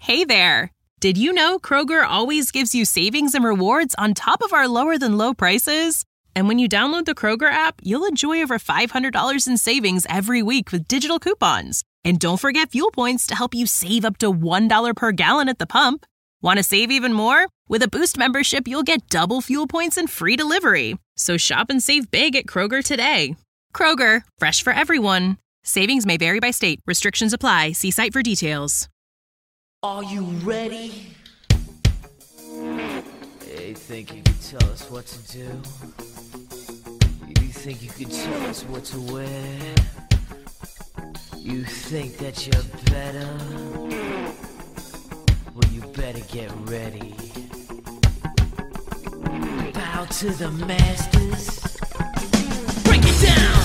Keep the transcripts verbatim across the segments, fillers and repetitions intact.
Hey there! Did you know Kroger always gives you savings and rewards on top of our lower-than-low prices? And when you download the Kroger app, you'll enjoy over five hundred dollars in savings every week with digital coupons. And don't forget fuel points to help you save up to one dollar per gallon at the pump. Want to save even more? With a Boost membership, you'll get double fuel points and free delivery. So shop and save big at Kroger today. Kroger, fresh for everyone. Savings may vary by state. Restrictions apply. See site for details. Are you ready? Hey, think you could tell us what to do? You think you could tell us what to wear? You think that you're better? Well, you better get ready. Bow to the masters. Break it down!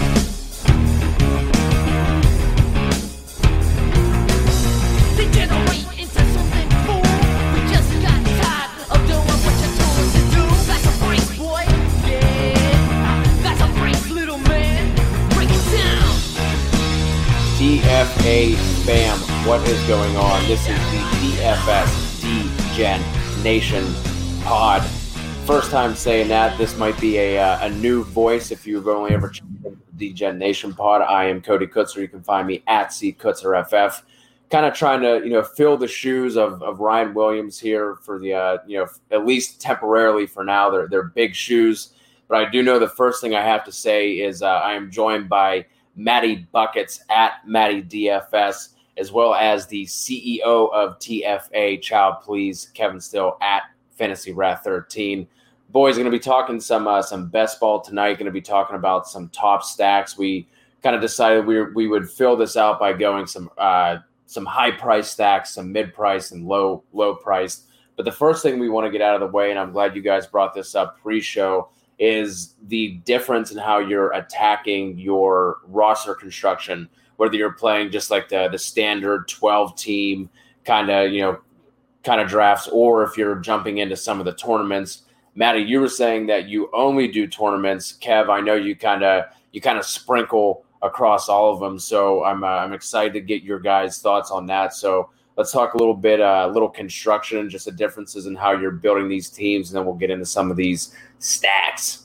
They generate into something cool. We just got tired of doing what you told us to do. That's a break, boy. Yeah. That's a break, little man. Break it down. D F A fam, what is going on? This is the D F S D-Gen Nation pod. First time saying that. This might be a uh, a new voice if you've only ever checked out the D-Gen Nation pod. I am Cody Kutzer. You can find me at C Kutzer F F. Kind of trying to, you know, fill the shoes of, of Ryan Williams here for the, uh, you know, at least temporarily for now. They're, they're big shoes. But I do know the first thing I have to say is uh, I am joined by Matty Buckets at Matty D F S, as well as the C E O of T F A, Child Please, Kevin Still at Fantasy Wrath thirteen. Boys, going to be talking some uh, some best ball tonight. Going to be talking about some top stacks. We kind of decided we we would fill this out by going some uh, some high price stacks, some mid price, and low low priced. But the first thing we want to get out of the way, and I'm glad you guys brought this up pre-show, is the difference in how you're attacking your roster construction. Whether you're playing just like the the standard twelve team kind of you know kind of drafts, or if you're jumping into some of the tournaments. Matty, you were saying that you only do tournaments. Kev, I know you kind of you kind of sprinkle across all of them, so I'm uh, I'm excited to get your guys' thoughts on that. So let's talk a little bit, a uh, little construction, just the differences in how you're building these teams, and then we'll get into some of these stats.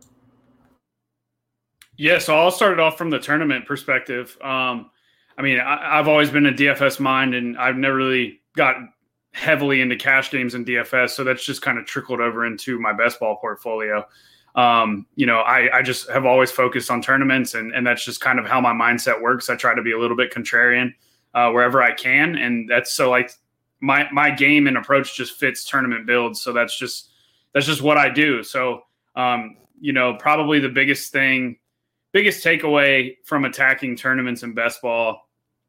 Yeah, so I'll start it off from the tournament perspective. Um, I mean, I, I've always been a D F S mind, and I've never really got heavily into cash games in D F S, so that's just kind of trickled over into my best ball portfolio. Um, you know, I, I just have always focused on tournaments, and, and that's just kind of how my mindset works. I try to be a little bit contrarian uh, wherever I can, and that's so like my my game and approach just fits tournament builds. So that's just that's just what I do. So um, you know, probably the biggest thing, biggest takeaway from attacking tournaments in best ball,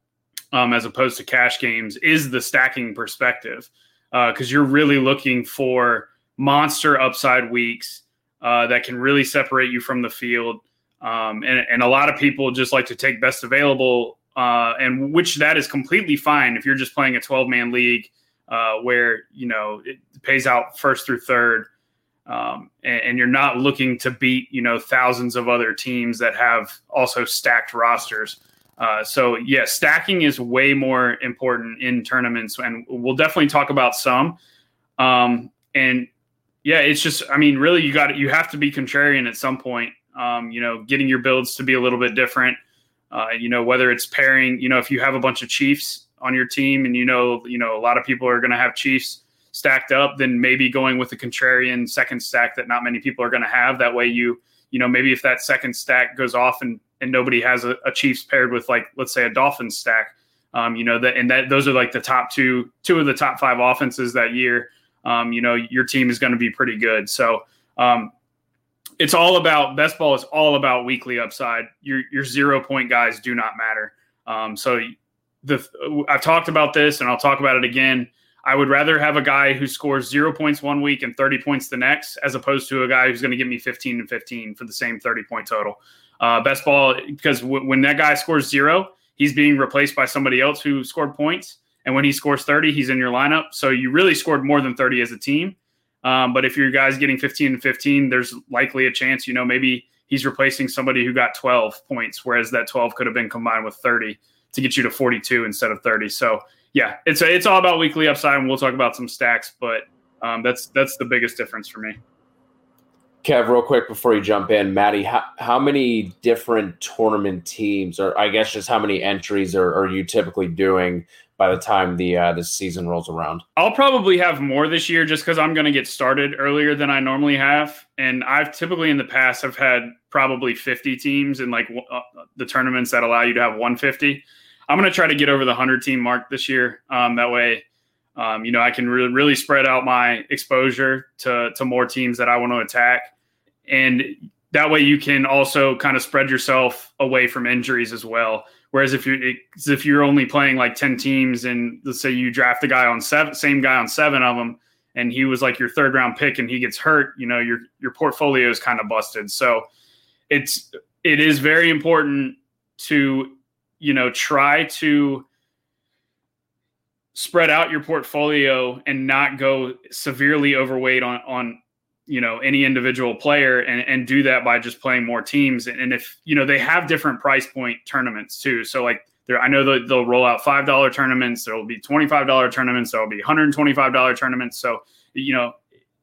um, as opposed to cash games, is the stacking perspective, because uh, you're really looking for monster upside weeks. Uh, that can really separate you from the field. Um, and, and a lot of people just like to take best available, uh, and which that is completely fine if you're just playing a twelve-man league uh, where, you know, it pays out first through third, um, and, and you're not looking to beat, you know, thousands of other teams that have also stacked rosters. Uh, so, yeah, stacking is way more important in tournaments, and we'll definitely talk about some. Um, and Yeah, it's just, I mean, really, you got you have to be contrarian at some point, um, you know, getting your builds to be a little bit different, uh, you know, whether it's pairing, you know, if you have a bunch of Chiefs on your team and, you know, you know, a lot of people are going to have Chiefs stacked up, then maybe going with a contrarian second stack that not many people are going to have. That way you, you know, maybe if that second stack goes off and, and nobody has a, a Chiefs paired with, like, let's say a Dolphins stack, um, you know, that, and that those are like the top two, two of the top five offenses that year. Um, you know, your team is going to be pretty good. So um, it's all about, best ball is all about weekly upside. Your your zero point guys do not matter. Um, so the I've talked about this and I'll talk about it again. I would rather have a guy who scores zero points one week and thirty points the next, as opposed to a guy who's going to give me fifteen and fifteen for the same thirty point total. Uh, best ball, because w- when that guy scores zero, he's being replaced by somebody else who scored points. And when he scores thirty, he's in your lineup. So you really scored more than thirty as a team. Um, but if your guy's getting fifteen and fifteen, there's likely a chance, you know, maybe he's replacing somebody who got twelve points, whereas that twelve could have been combined with thirty to get you to forty-two instead of thirty. So yeah, it's a, it's all about weekly upside, and we'll talk about some stacks, but um, that's that's the biggest difference for me. Kev, real quick before you jump in, Maddie, how, how many different tournament teams, or I guess just how many entries are, are you typically doing by the time the uh, the season rolls around? I'll probably have more this year just because I'm going to get started earlier than I normally have. And I've typically in the past have had probably fifty teams in like uh, the tournaments that allow you to have one hundred fifty. I'm going to try to get over the one hundred team mark this year. Um, that way, um, you know, I can re- really spread out my exposure to, to more teams that I want to attack. And that way you can also kind of spread yourself away from injuries as well. Whereas if you're, if you're only playing like ten teams and let's say you draft a guy on seven, same guy on seven of them, and he was like your third round pick and he gets hurt, you know, your, your portfolio is kind of busted. So it's, it is very important to, you know, try to spread out your portfolio and not go severely overweight on, on, you know, any individual player and, and do that by just playing more teams. And, and if, you know, they have different price point tournaments too. So like there, I know that they'll roll out five dollar tournaments. There'll be twenty-five dollar tournaments. There'll be one hundred twenty-five dollar tournaments. So, you know,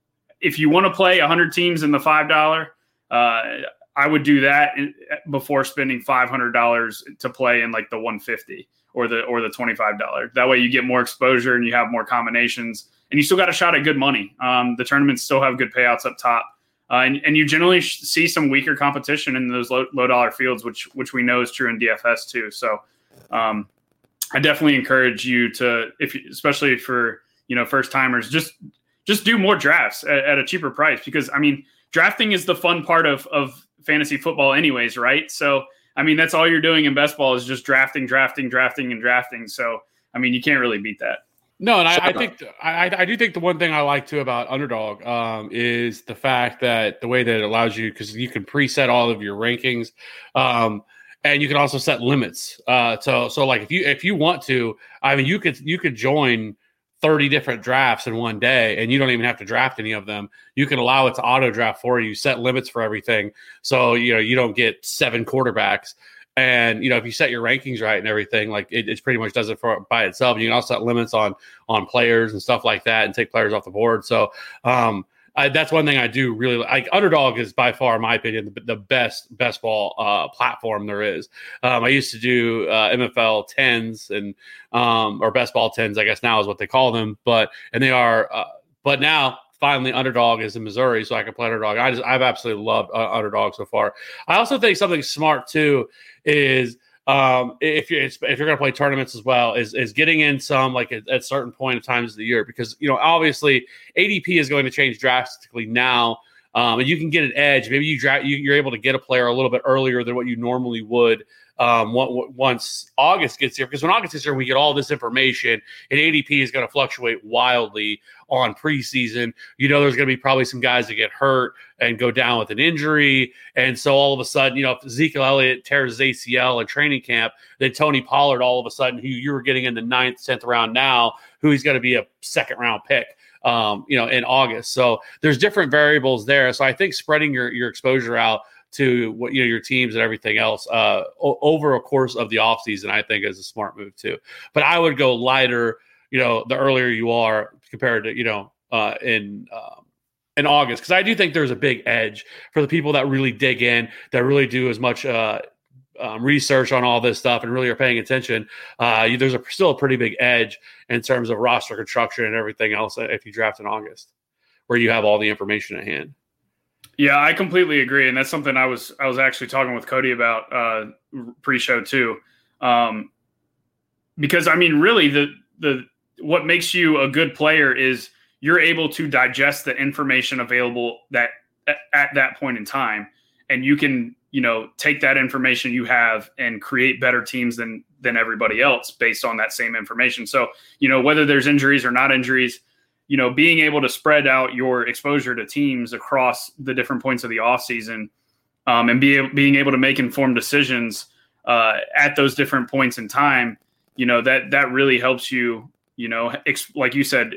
if you want to play a hundred teams in the five dollar, uh, I would do that before spending five hundred dollars to play in like the one fifty or the, or the twenty-five dollar. That way you get more exposure and you have more combinations. And you still got a shot at good money. Um, the tournaments still have good payouts up top. Uh, and, and you generally sh- see some weaker competition in those low, low dollar fields, which which we know is true in D F S too. So um, I definitely encourage you to, if you, especially for, you know, first timers, just just do more drafts at, at a cheaper price. Because, I mean, drafting is the fun part of, of fantasy football anyways, right? So, I mean, that's all you're doing in best ball is just drafting, drafting, drafting, and drafting. So, I mean, you can't really beat that. No, and I, I think I, I do think the one thing I like too about Underdog um, is the fact that the way that it allows you, because you can preset all of your rankings, um, and you can also set limits. Uh, so, so like if you if you want to, I mean, you could you could join thirty different drafts in one day, and you don't even have to draft any of them. You can allow it to auto draft for you, set limits for everything, so you know you don't get seven quarterbacks. And, you know, if you set your rankings right and everything, like it, it pretty much does it for by itself. You can also set limits on on players and stuff like that and take players off the board. So um, I, that's one thing I do really like. Underdog is by far, in my opinion, the, the best best ball uh, platform there is. Um, I used to do uh, M F L tens and um, or best ball tens, I guess now is what they call them. But and they are uh, but now. Finally, Underdog is in Missouri, so I can play Underdog. I just, I've absolutely loved uh, Underdog so far. I also think something smart too is um, if you're if you're going to play tournaments as well, is is getting in some like at, at certain point of times of the year, because you know obviously A D P is going to change drastically now, um, and you can get an edge. Maybe you draft you, you're able to get a player a little bit earlier than what you normally would. Um, once August gets here, because when August gets here, we get all this information, and A D P is going to fluctuate wildly on preseason. You know, there's going to be probably some guys that get hurt and go down with an injury. And so all of a sudden, you know, if Ezekiel Elliott tears his A C L in training camp, then Tony Pollard, all of a sudden, who you were getting in the ninth, tenth round now, who he's going to be a second round pick, um, you know, in August. So there's different variables there. So I think spreading your, your exposure out to what, you know, your teams and everything else uh, o- over a course of the offseason, I think is a smart move too. But I would go lighter, you know, the earlier you are compared to, you know, uh, in um, in August, because I do think there's a big edge for the people that really dig in, that really do as much uh, um, research on all this stuff and really are paying attention. Uh, you, there's a, still a pretty big edge in terms of roster construction and everything else if you draft in August, where you have all the information at hand. Yeah, I completely agree, and that's something I was I was actually talking with Cody about uh, pre-show too, um, because I mean, really, the the what makes you a good player is you're able to digest the information available that at that point in time, and you can you know take that information you have and create better teams than than everybody else based on that same information. So you know whether there's injuries or not injuries. You know, being able to spread out your exposure to teams across the different points of the offseason um, and be, being able to make informed decisions uh, at those different points in time, you know, that that really helps you, you know, ex- like you said,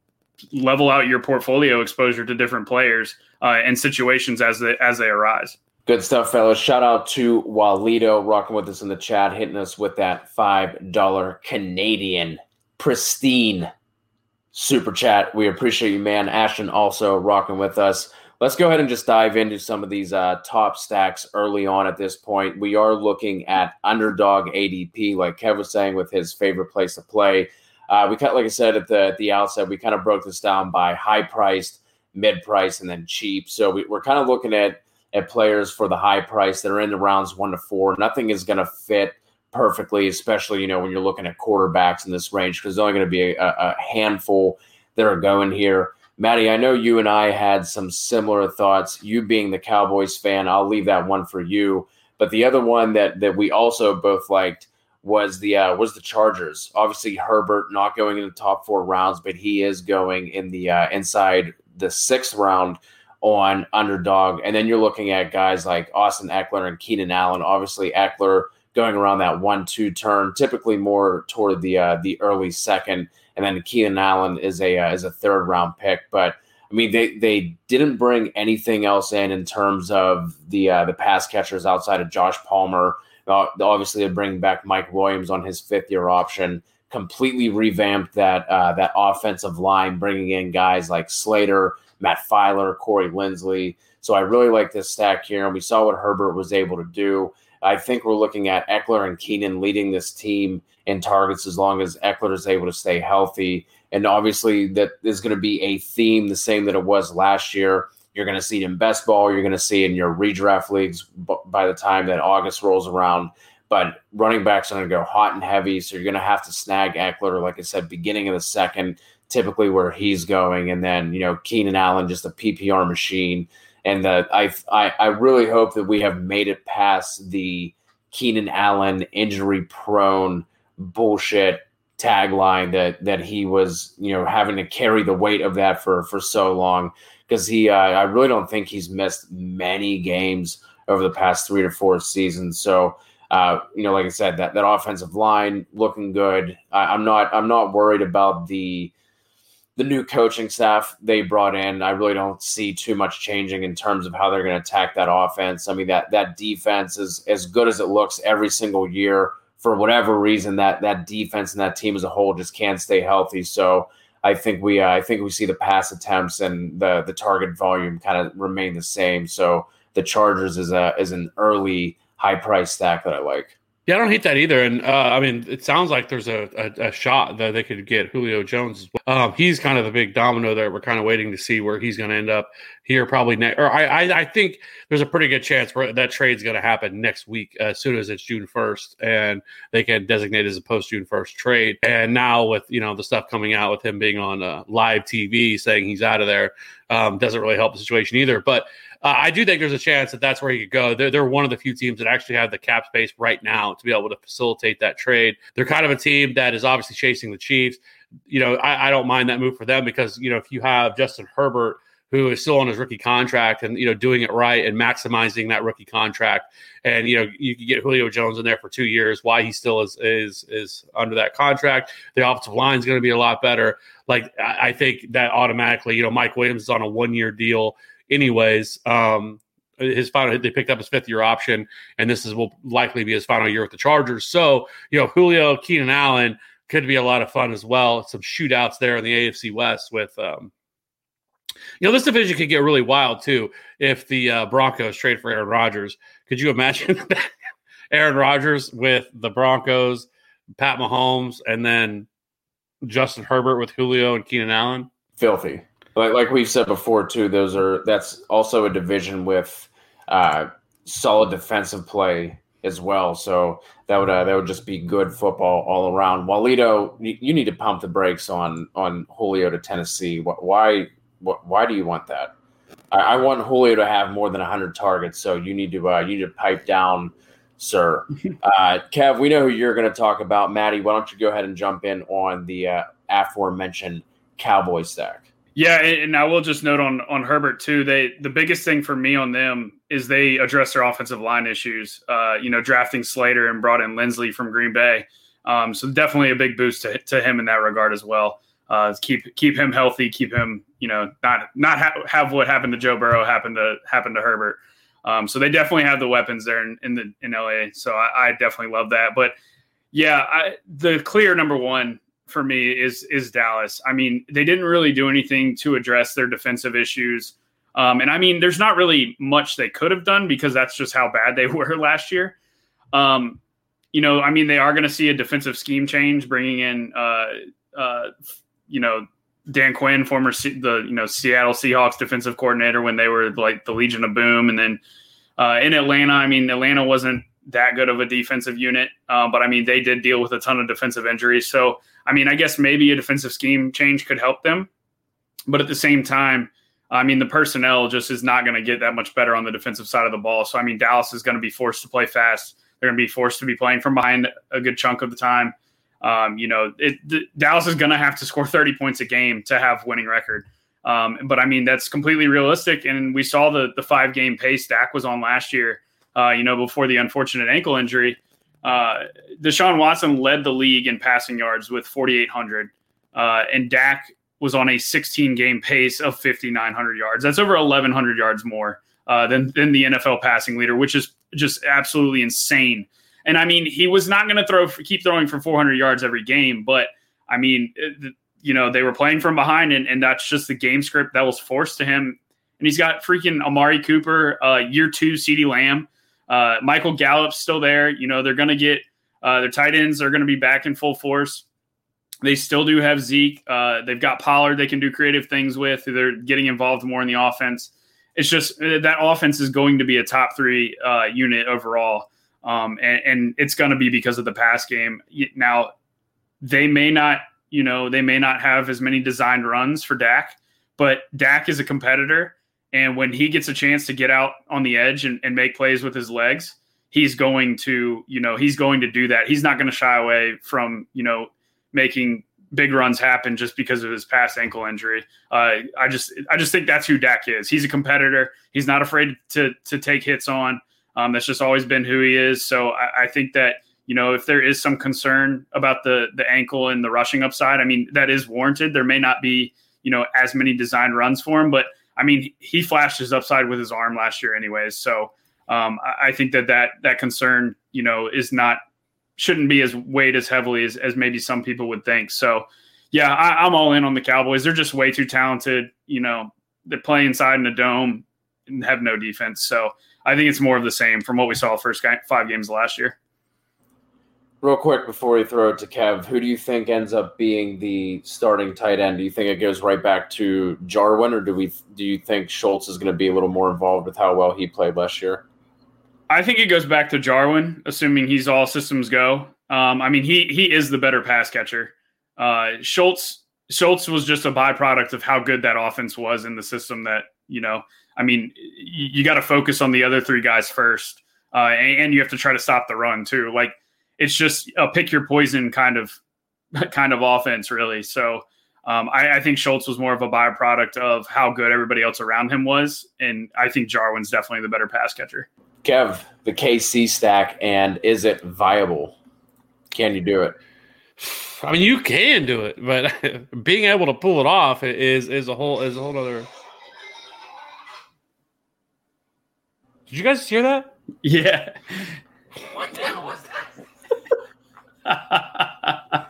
level out your portfolio exposure to different players uh, and situations as they, as they arise. Good stuff, fellas. Shout out to Walito rocking with us in the chat, hitting us with that five dollar Canadian pristine super chat. We appreciate you, man. Ashton also rocking with us. Let's go ahead and just dive into some of these uh, top stacks early on at this point. We are looking at underdog A D P, like Kev was saying, with his favorite place to play. Uh, we kind, like I said at the at the outset, we kind of broke this down by high priced, mid price, and then cheap. So we, we're kind of looking at at players for the high price that are in the rounds one to four. Nothing is going to fit perfectly, especially you know when you're looking at quarterbacks in this range, because there's only going to be a, a handful that are going here. Maddie, I know you and I had some similar thoughts. You being the Cowboys fan, I'll leave that one for you. But the other one that that we also both liked was the uh, was the Chargers. Obviously, Herbert not going in the top four rounds, but he is going in the uh, inside the sixth round on underdog. And then you're looking at guys like Austin Eckler and Keenan Allen. Obviously, Eckler going around that one two turn, typically more toward the uh, the early second. And then Keenan Allen is a uh, is a third round pick, but I mean they they didn't bring anything else in in terms of the uh, the pass catchers outside of Josh Palmer. Uh, obviously, they bring back Mike Williams on his fifth year option. Completely revamped that uh, that offensive line, bringing in guys like Slater, Matt Filer, Corey Linsley. So I really like this stack here, and we saw what Herbert was able to do. I think we're looking at Eckler and Keenan leading this team in targets as long as Eckler is able to stay healthy. And obviously that is going to be a theme, the same that it was last year. You're going to see it in best ball. You're going to see it in your redraft leagues by the time that August rolls around. But running backs are going to go hot and heavy, so you're going to have to snag Eckler, like I said, beginning of the second, typically where he's going. And then, you know, Keenan Allen, just a P P R machine. And the, I, I I really hope that we have made it past the Keenan Allen injury-prone bullshit tagline that that he was, you know, having to carry the weight of that for for so long. Because he, uh, I really don't think he's missed many games over the past three to four seasons. So, uh, you know, like I said, that that offensive line looking good. I, I'm not I'm not worried about the. The new coaching staff they brought in. I really don't see too much changing in terms of how they're going to attack that offense. I mean, that that defense is as good as it looks every single year. For whatever reason, that that defense and that team as a whole just can't stay healthy. So I think we uh, I think we see the pass attempts and the the target volume kind of remain the same. So the Chargers is a is an early high price stack that I like. Yeah, I don't hate that either. And, uh, I mean, it sounds like there's a, a, a shot that they could get Julio Jones as well. Um, he's kind of the big domino there. We're kind of waiting to see where he's going to end up here probably next. Or I, I, I think there's a pretty good chance where that trade's going to happen next week as soon as it's June first. And they can designate it as a post-June first trade. And now with, you know, the stuff coming out with him being on uh, live T V saying he's out of there um, doesn't really help the situation either. But Uh, I do think there's a chance that that's where he could go. They're, they're one of the few teams that actually have the cap space right now to be able to facilitate that trade. They're kind of a team that is obviously chasing the Chiefs. You know, I, I don't mind that move for them because, you know, if you have Justin Herbert, who is still on his rookie contract and, you know, doing it right and maximizing that rookie contract, and, you know, you can get Julio Jones in there for two years, why he still is is is under that contract. The offensive line is going to be a lot better. Like, I, I think that automatically, you know, Mike Williams is on a one-year deal. Anyways, um, his final they picked up his fifth year option, and this is will likely be his final year with the Chargers. So, you know, Julio, Keenan Allen could be a lot of fun as well. Some shootouts there in the A F C West with, um, you know, this division could get really wild too if the uh, Broncos trade for Aaron Rodgers. Could you imagine Aaron Rodgers with the Broncos, Pat Mahomes, and then Justin Herbert with Julio and Keenan Allen? Filthy. Like, like we've said before, too, those are that's also a division with uh, solid defensive play as well. So that would uh, that would just be good football all around. Walito, you, you need to pump the brakes on on Julio to Tennessee. Why why do you want that? I, I want Julio to have more than one hundred targets. So you need to uh, you need to pipe down, sir. uh, Kev, we know who you're going to talk about. Maddie, why don't you go ahead and jump in on the uh, aforementioned Cowboy stack? Yeah, and I will just note on on Herbert too. They the biggest thing for me on them is they address their offensive line issues. Uh, you know, drafting Slater and brought in Linsley from Green Bay. Um, so definitely a big boost to to him in that regard as well. Uh, keep keep him healthy, keep him you know not not ha- have what happened to Joe Burrow happen to happen to Herbert. Um, so they definitely have the weapons there in, in the in L A. So I, I definitely love that. But yeah, I, the clear number one for me is is Dallas. I mean, they didn't really do anything to address their defensive issues. Um, and I mean, there's not really much they could have done because that's just how bad they were last year. Um, you know, I mean, they are going to see a defensive scheme change, bringing in, uh, uh, you know, Dan Quinn, former C- the you know Seattle Seahawks defensive coordinator when they were like the Legion of Boom, and then uh, in Atlanta, I mean, Atlanta wasn't that good of a defensive unit, uh, but I mean, they did deal with a ton of defensive injuries. So, I mean, I guess maybe a defensive scheme change could help them, but at the same time, I mean, the personnel just is not going to get that much better on the defensive side of the ball. So, I mean, Dallas is going to be forced to play fast. They're going to be forced to be playing from behind a good chunk of the time. Um, you know, it, the, Dallas is going to have to score thirty points a game to have winning record. Um, but, I mean, that's completely realistic. And we saw the the five-game pace Dak was on last year, uh, you know, before the unfortunate ankle injury. Uh, Deshaun Watson led the league in passing yards with forty-eight hundred. Uh, and Dak was on a sixteen-game pace of fifty-nine hundred yards. That's over eleven hundred yards more uh, than, than the N F L passing leader, which is just absolutely insane. And, I mean, he was not going to throw keep throwing for four hundred yards every game. But, I mean, it, you know, they were playing from behind, and, and that's just the game script that was forced to him. And he's got freaking Amari Cooper, uh, year two CeeDee Lamb. Uh, Michael Gallup's still there. You know, they're going to get uh, – their tight ends are going to be back in full force. They still do have Zeke. Uh, they've got Pollard they can do creative things with. They're getting involved more in the offense. It's just that offense is going to be a top three uh, unit overall, um, and, and it's going to be because of the pass game. Now, they may not, you know, they may not have as many designed runs for Dak, but Dak is a competitor, and when he gets a chance to get out on the edge and, and make plays with his legs, he's going to, you know, he's going to do that. He's not going to shy away from, you know, making big runs happen just because of his past ankle injury. Uh, I just, I just think that's who Dak is. He's a competitor. He's not afraid to to take hits on. Um, that's just always been who he is. So I, I think that, you know, if there is some concern about the the ankle and the rushing upside, I mean, that is warranted. There may not be, you know, as many designed runs for him, but I mean, he flashed his upside with his arm last year anyways. So um, I, I think that, that that concern, you know, is not, shouldn't be as weighed as heavily as, as maybe some people would think. So, yeah, I, I'm all in on the Cowboys. They're just way too talented. You know, they play inside in a dome and have no defense. So I think it's more of the same from what we saw the first five games last year. Real quick before we throw it to Kev, who do you think ends up being the starting tight end? Do you think it goes right back to Jarwin, or do we do you think Schultz is going to be a little more involved with how well he played last year? I think it goes back to Jarwin, assuming he's all systems go. Um, I mean, he he is the better pass catcher. Uh, Schultz Schultz was just a byproduct of how good that offense was in the system that, you know, I mean, you, you got to focus on the other three guys first, uh, and, and you have to try to stop the run too. Like, it's just a pick your poison kind of kind of offense, really. So um, I, I think Schultz was more of a byproduct of how good everybody else around him was, and I think Jarwin's definitely the better pass catcher. Kev, the K C stack, and is it viable? Can you do it? I mean, you can do it, but being able to pull it off is is a whole is a whole other. Did you guys hear that? Yeah. What the hell was that?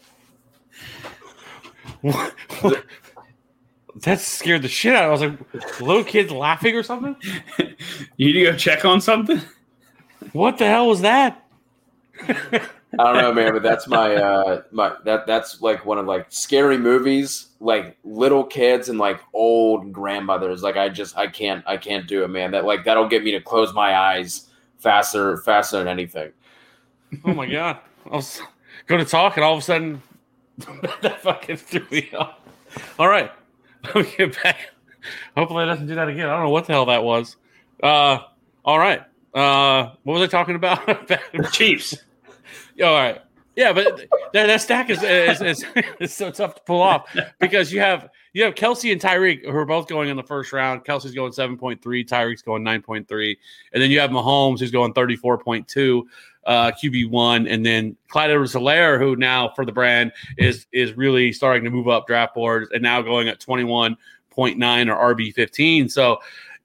what, what? That scared the shit out of me. I was like, little kids laughing or something? You need to go check on something? What the hell was that? I don't know, man, but that's my uh my that that's like one of like scary movies, like little kids and like old grandmothers. Like I just I can't I can't do it, man. That like that'll get me to close my eyes faster faster than anything. Oh my god. I was going to talk and all of a sudden that fucking threw me off. All right. Let me get back. Hopefully it doesn't do that again. I don't know what the hell that was. Uh all right. Uh what was I talking about? Chiefs. All right. Yeah, but that, that stack is is, is is so tough to pull off because you have you have Kelsey and Tyreek who are both going in the first round. Kelsey's going seven point three, Tyreek's going nine point three, and then you have Mahomes who's going thirty-four point two, uh, Q B one, and then Clyde Edwards-Helaire, who now for the brand is is really starting to move up draft boards and now going at twenty-one point nine or R B fifteen. So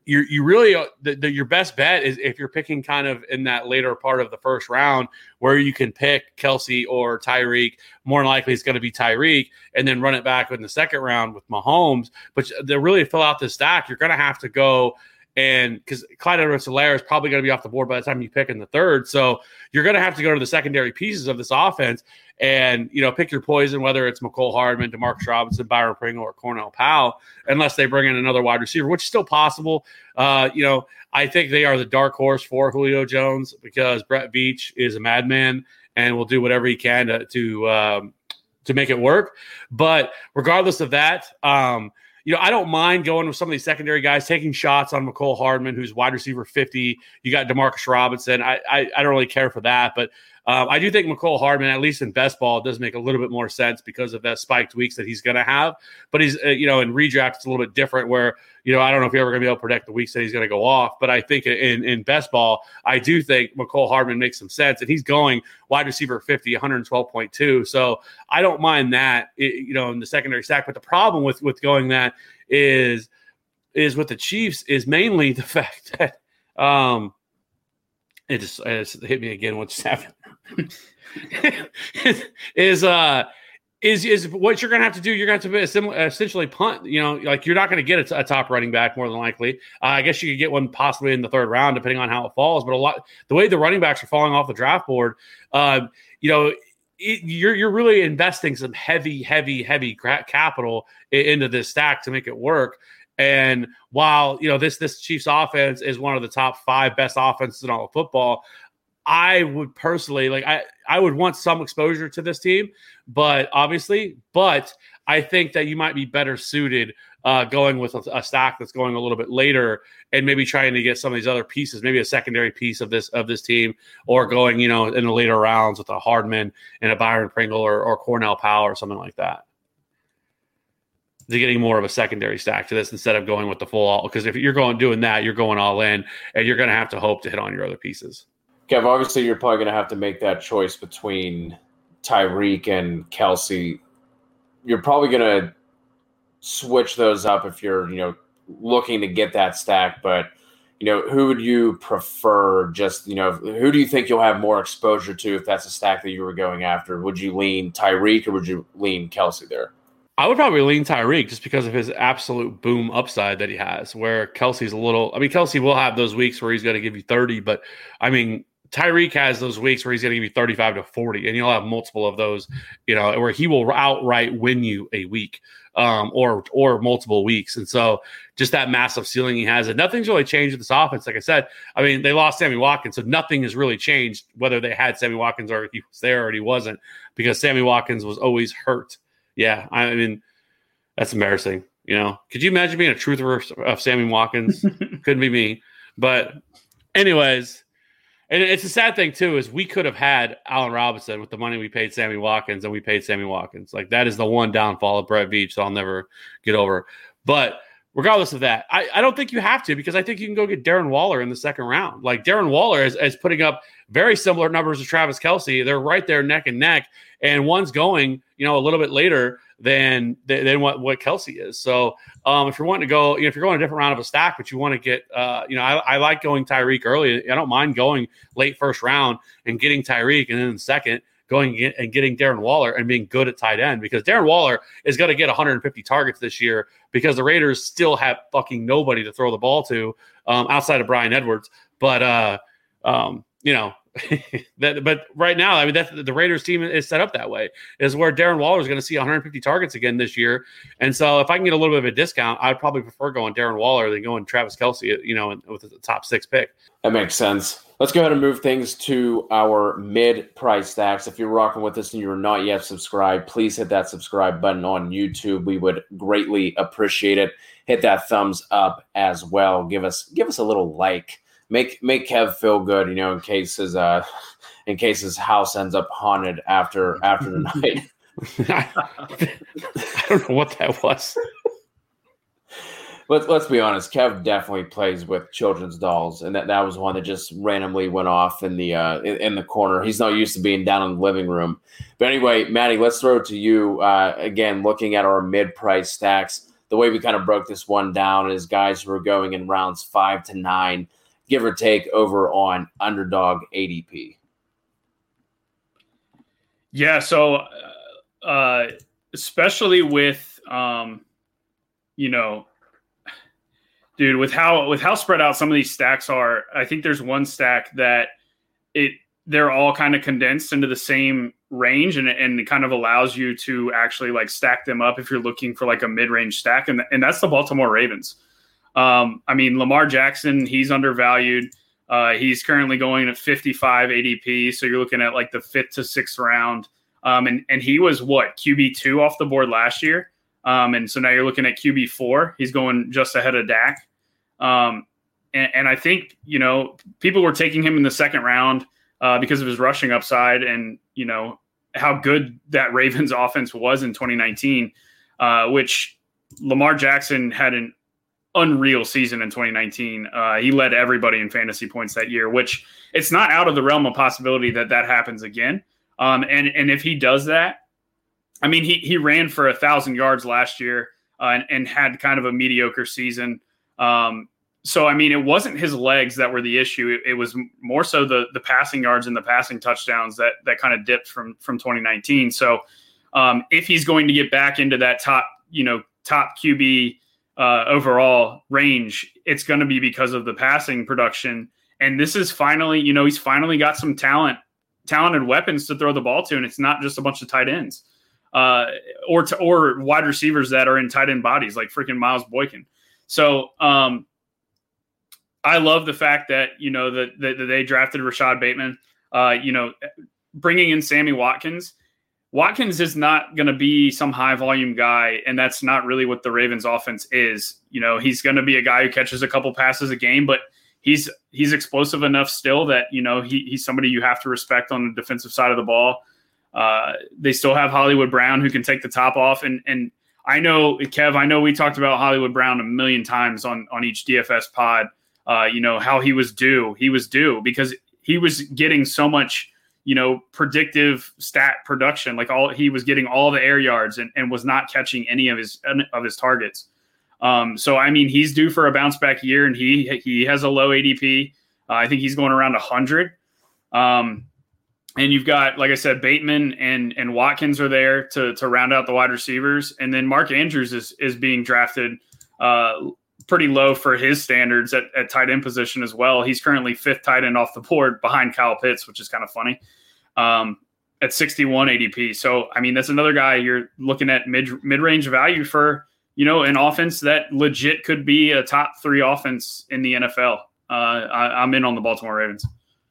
you you really the, the, your best bet is if you're picking kind of in that later part of the first round where you can pick Kelce or Tyreek. More than likely, it's going to be Tyreek, and then run it back in the second round with Mahomes. But to really fill out the stack, you're going to have to go. And because Clyde Edwards-Helaire is probably going to be off the board by the time you pick in the third. So you're going to have to go to the secondary pieces of this offense and, you know, pick your poison, whether it's Mecole Hardman, Demarcus Robinson, Byron Pringle, or Cornell Powell, unless they bring in another wide receiver, which is still possible. Uh, you know, I think they are the dark horse for Julio Jones because Brett Veach is a madman and will do whatever he can to, to, um, to make it work. But regardless of that, um, you know, I don't mind going with some of these secondary guys, taking shots on Mecole Hardman, who's wide receiver fifty. You got Demarcus Robinson. I I, I don't really care for that, but um, I do think Mecole Hardman, at least in best ball, does make a little bit more sense because of that spiked weeks that he's going to have. But he's, uh, you know, in redraft, it's a little bit different where, you know, I don't know if you're ever going to be able to predict the weeks that he's going to go off. But I think in, in best ball, I do think Mecole Hardman makes some sense. And he's going wide receiver fifty, one twelve point two. So I don't mind that, you know, in the secondary stack. But the problem with, with going that is, is with the Chiefs is mainly the fact that um, it just, it just hit me again. What just happened is, uh, is, is what you're going to have to do. You're going to have to essentially punt, you know, like you're not going to get a, t- a top running back more than likely. Uh, I guess you could get one possibly in the third round, depending on how it falls. But a lot, the way the running backs are falling off the draft board, uh, you know, it, you're, you're really investing some heavy, heavy, heavy capital into this stack to make it work. And while, you know, this, this Chiefs offense is one of the top five best offenses in all of football, I would personally like, I, I would want some exposure to this team, but obviously, but I think that you might be better suited uh, going with a, a stack that's going a little bit later and maybe trying to get some of these other pieces, maybe a secondary piece of this, of this team, or going, you know, in the later rounds with a Hardman and a Byron Pringle or, or Cornell Powell or something like that. To getting more of a secondary stack to this instead of going with the full all. Because if you're going doing that, you're going all in, and you're going to have to hope to hit on your other pieces. Kev, obviously you're probably going to have to make that choice between Tyreek and Kelce. You're probably going to switch those up if you're, you know, looking to get that stack. But, you know, who would you prefer? Just, you know, who do you think you'll have more exposure to if that's a stack that you were going after? Would you lean Tyreek or would you lean Kelce there? I would probably lean Tyreek just because of his absolute boom upside that he has, where Kelsey's a little – I mean, Kelce will have those weeks where he's going to give you thirty, but, I mean, Tyreek has those weeks where he's going to give you thirty-five to forty, and he'll have multiple of those, you know, where he will outright win you a week um, or or multiple weeks. And so just that massive ceiling he has, and nothing's really changed with this offense. Like I said, I mean, they lost Sammy Watkins, so nothing has really changed whether they had Sammy Watkins or he was there or he wasn't, because Sammy Watkins was always hurt. Yeah, I mean, that's embarrassing. You know, could you imagine being a truther of Sammy Watkins? Couldn't be me. But anyways, and it's a sad thing too, is we could have had Allen Robinson with the money we paid Sammy Watkins, and we paid Sammy Watkins. Like, that is the one downfall of Brett Veach that I'll never get over. But regardless of that, I, I don't think you have to, because I think you can go get Darren Waller in the second round. Like, Darren Waller is, is putting up very similar numbers to Travis Kelce. They're right there neck and neck, and one's going, you know, a little bit later than than what, what Kelce is. So um, if you're wanting to go, you know, if you're going a different round of a stack, but you want to get, uh, you know, I, I like going Tyreek early. I don't mind going late first round and getting Tyreek, and then in the second going and getting Darren Waller and being good at tight end, because Darren Waller is going to get one hundred fifty targets this year because the Raiders still have fucking nobody to throw the ball to um, outside of Bryan Edwards. But, uh, um, you know, that, but right now, I mean, that's the Raiders team is set up that way, is where Darren Waller is going to see one hundred fifty targets again this year. And so if I can get a little bit of a discount, I'd probably prefer going Darren Waller than going Travis Kelce, you know, with the top six pick. That makes sense. Let's go ahead and move things to our mid-price stacks. If you're rocking with us and you're not yet subscribed, please hit that subscribe button on YouTube. We would greatly appreciate it. Hit that thumbs up as well. Give us give us a little like. Make make Kev feel good, you know, in case his uh in case his house ends up haunted after after the night. I don't know what that was. Let's let's be honest. Kev definitely plays with children's dolls, and that, that was one that just randomly went off in the uh, in, in the corner. He's not used to being down in the living room. But anyway, Maddie, let's throw it to you uh, again. Looking at our mid-price stacks, the way we kind of broke this one down is guys who are going in rounds five to nine, give or take, over on Underdog A D P. Yeah, so uh, especially with, um, you know, dude, with how with how spread out some of these stacks are, I think there's one stack that it they're all kind of condensed into the same range, and, and it kind of allows you to actually like stack them up if you're looking for like a mid-range stack, and and that's the Baltimore Ravens. Um, I mean, Lamar Jackson, he's undervalued. Uh, he's currently going at fifty-five A D P, so you're looking at like the fifth to sixth round. Um, and, and he was what, Q B two off the board last year. Um, and so now you're looking at Q B four. He's going just ahead of Dak. Um, and, and I think, you know, people were taking him in the second round uh, because of his rushing upside and, you know, how good that Ravens offense was in twenty nineteen, uh, which Lamar Jackson had an unreal season in twenty nineteen. Uh, he led everybody in fantasy points that year, which it's not out of the realm of possibility that that happens again. Um, and, and if he does that, I mean, he, he ran for a thousand yards last year uh, and, and had kind of a mediocre season. Um, so, I mean, it wasn't his legs that were the issue. It, it was more so the, the passing yards and the passing touchdowns that, that kind of dipped from, from twenty nineteen. So um, if he's going to get back into that top, you know, top Q B Uh, overall range, it's going to be because of the passing production. And this is finally, you know, he's finally got some talent, talented weapons to throw the ball to. And it's not just a bunch of tight ends uh, or, to, or wide receivers that are in tight end bodies like freaking Miles Boykin. So um, I love the fact that, you know, that, that, that they drafted Rashad Bateman, uh, you know, bringing in Sammy Watkins. Watkins is not going to be some high volume guy, and that's not really what the Ravens offense is. You know, he's going to be a guy who catches a couple passes a game, but he's he's explosive enough still that, you know, he, he's somebody you have to respect on the defensive side of the ball. Uh, they still have Hollywood Brown who can take the top off. And and I know, Kev, I know we talked about Hollywood Brown a million times on, on each D F S pod, uh, you know, how he was due. He was due because he was getting so much, you know, predictive stat production. Like all he was getting all the air yards and, and was not catching any of his of his targets. Um, so I mean, he's due for a bounce back year, and he he has a low A D P. Uh, I think he's going around a hundred. Um, and you've got, like I said, Bateman and and Watkins are there to to round out the wide receivers, and then Mark Andrews is is being drafted uh, pretty low for his standards at, at tight end position as well. He's currently fifth tight end off the board behind Kyle Pitts, which is kind of funny, um, at sixty-one A D P. So, I mean, that's another guy you're looking at mid mid-range value for, you know, an offense that legit could be a top three offense in the N F L. Uh, I, I'm in on the Baltimore Ravens.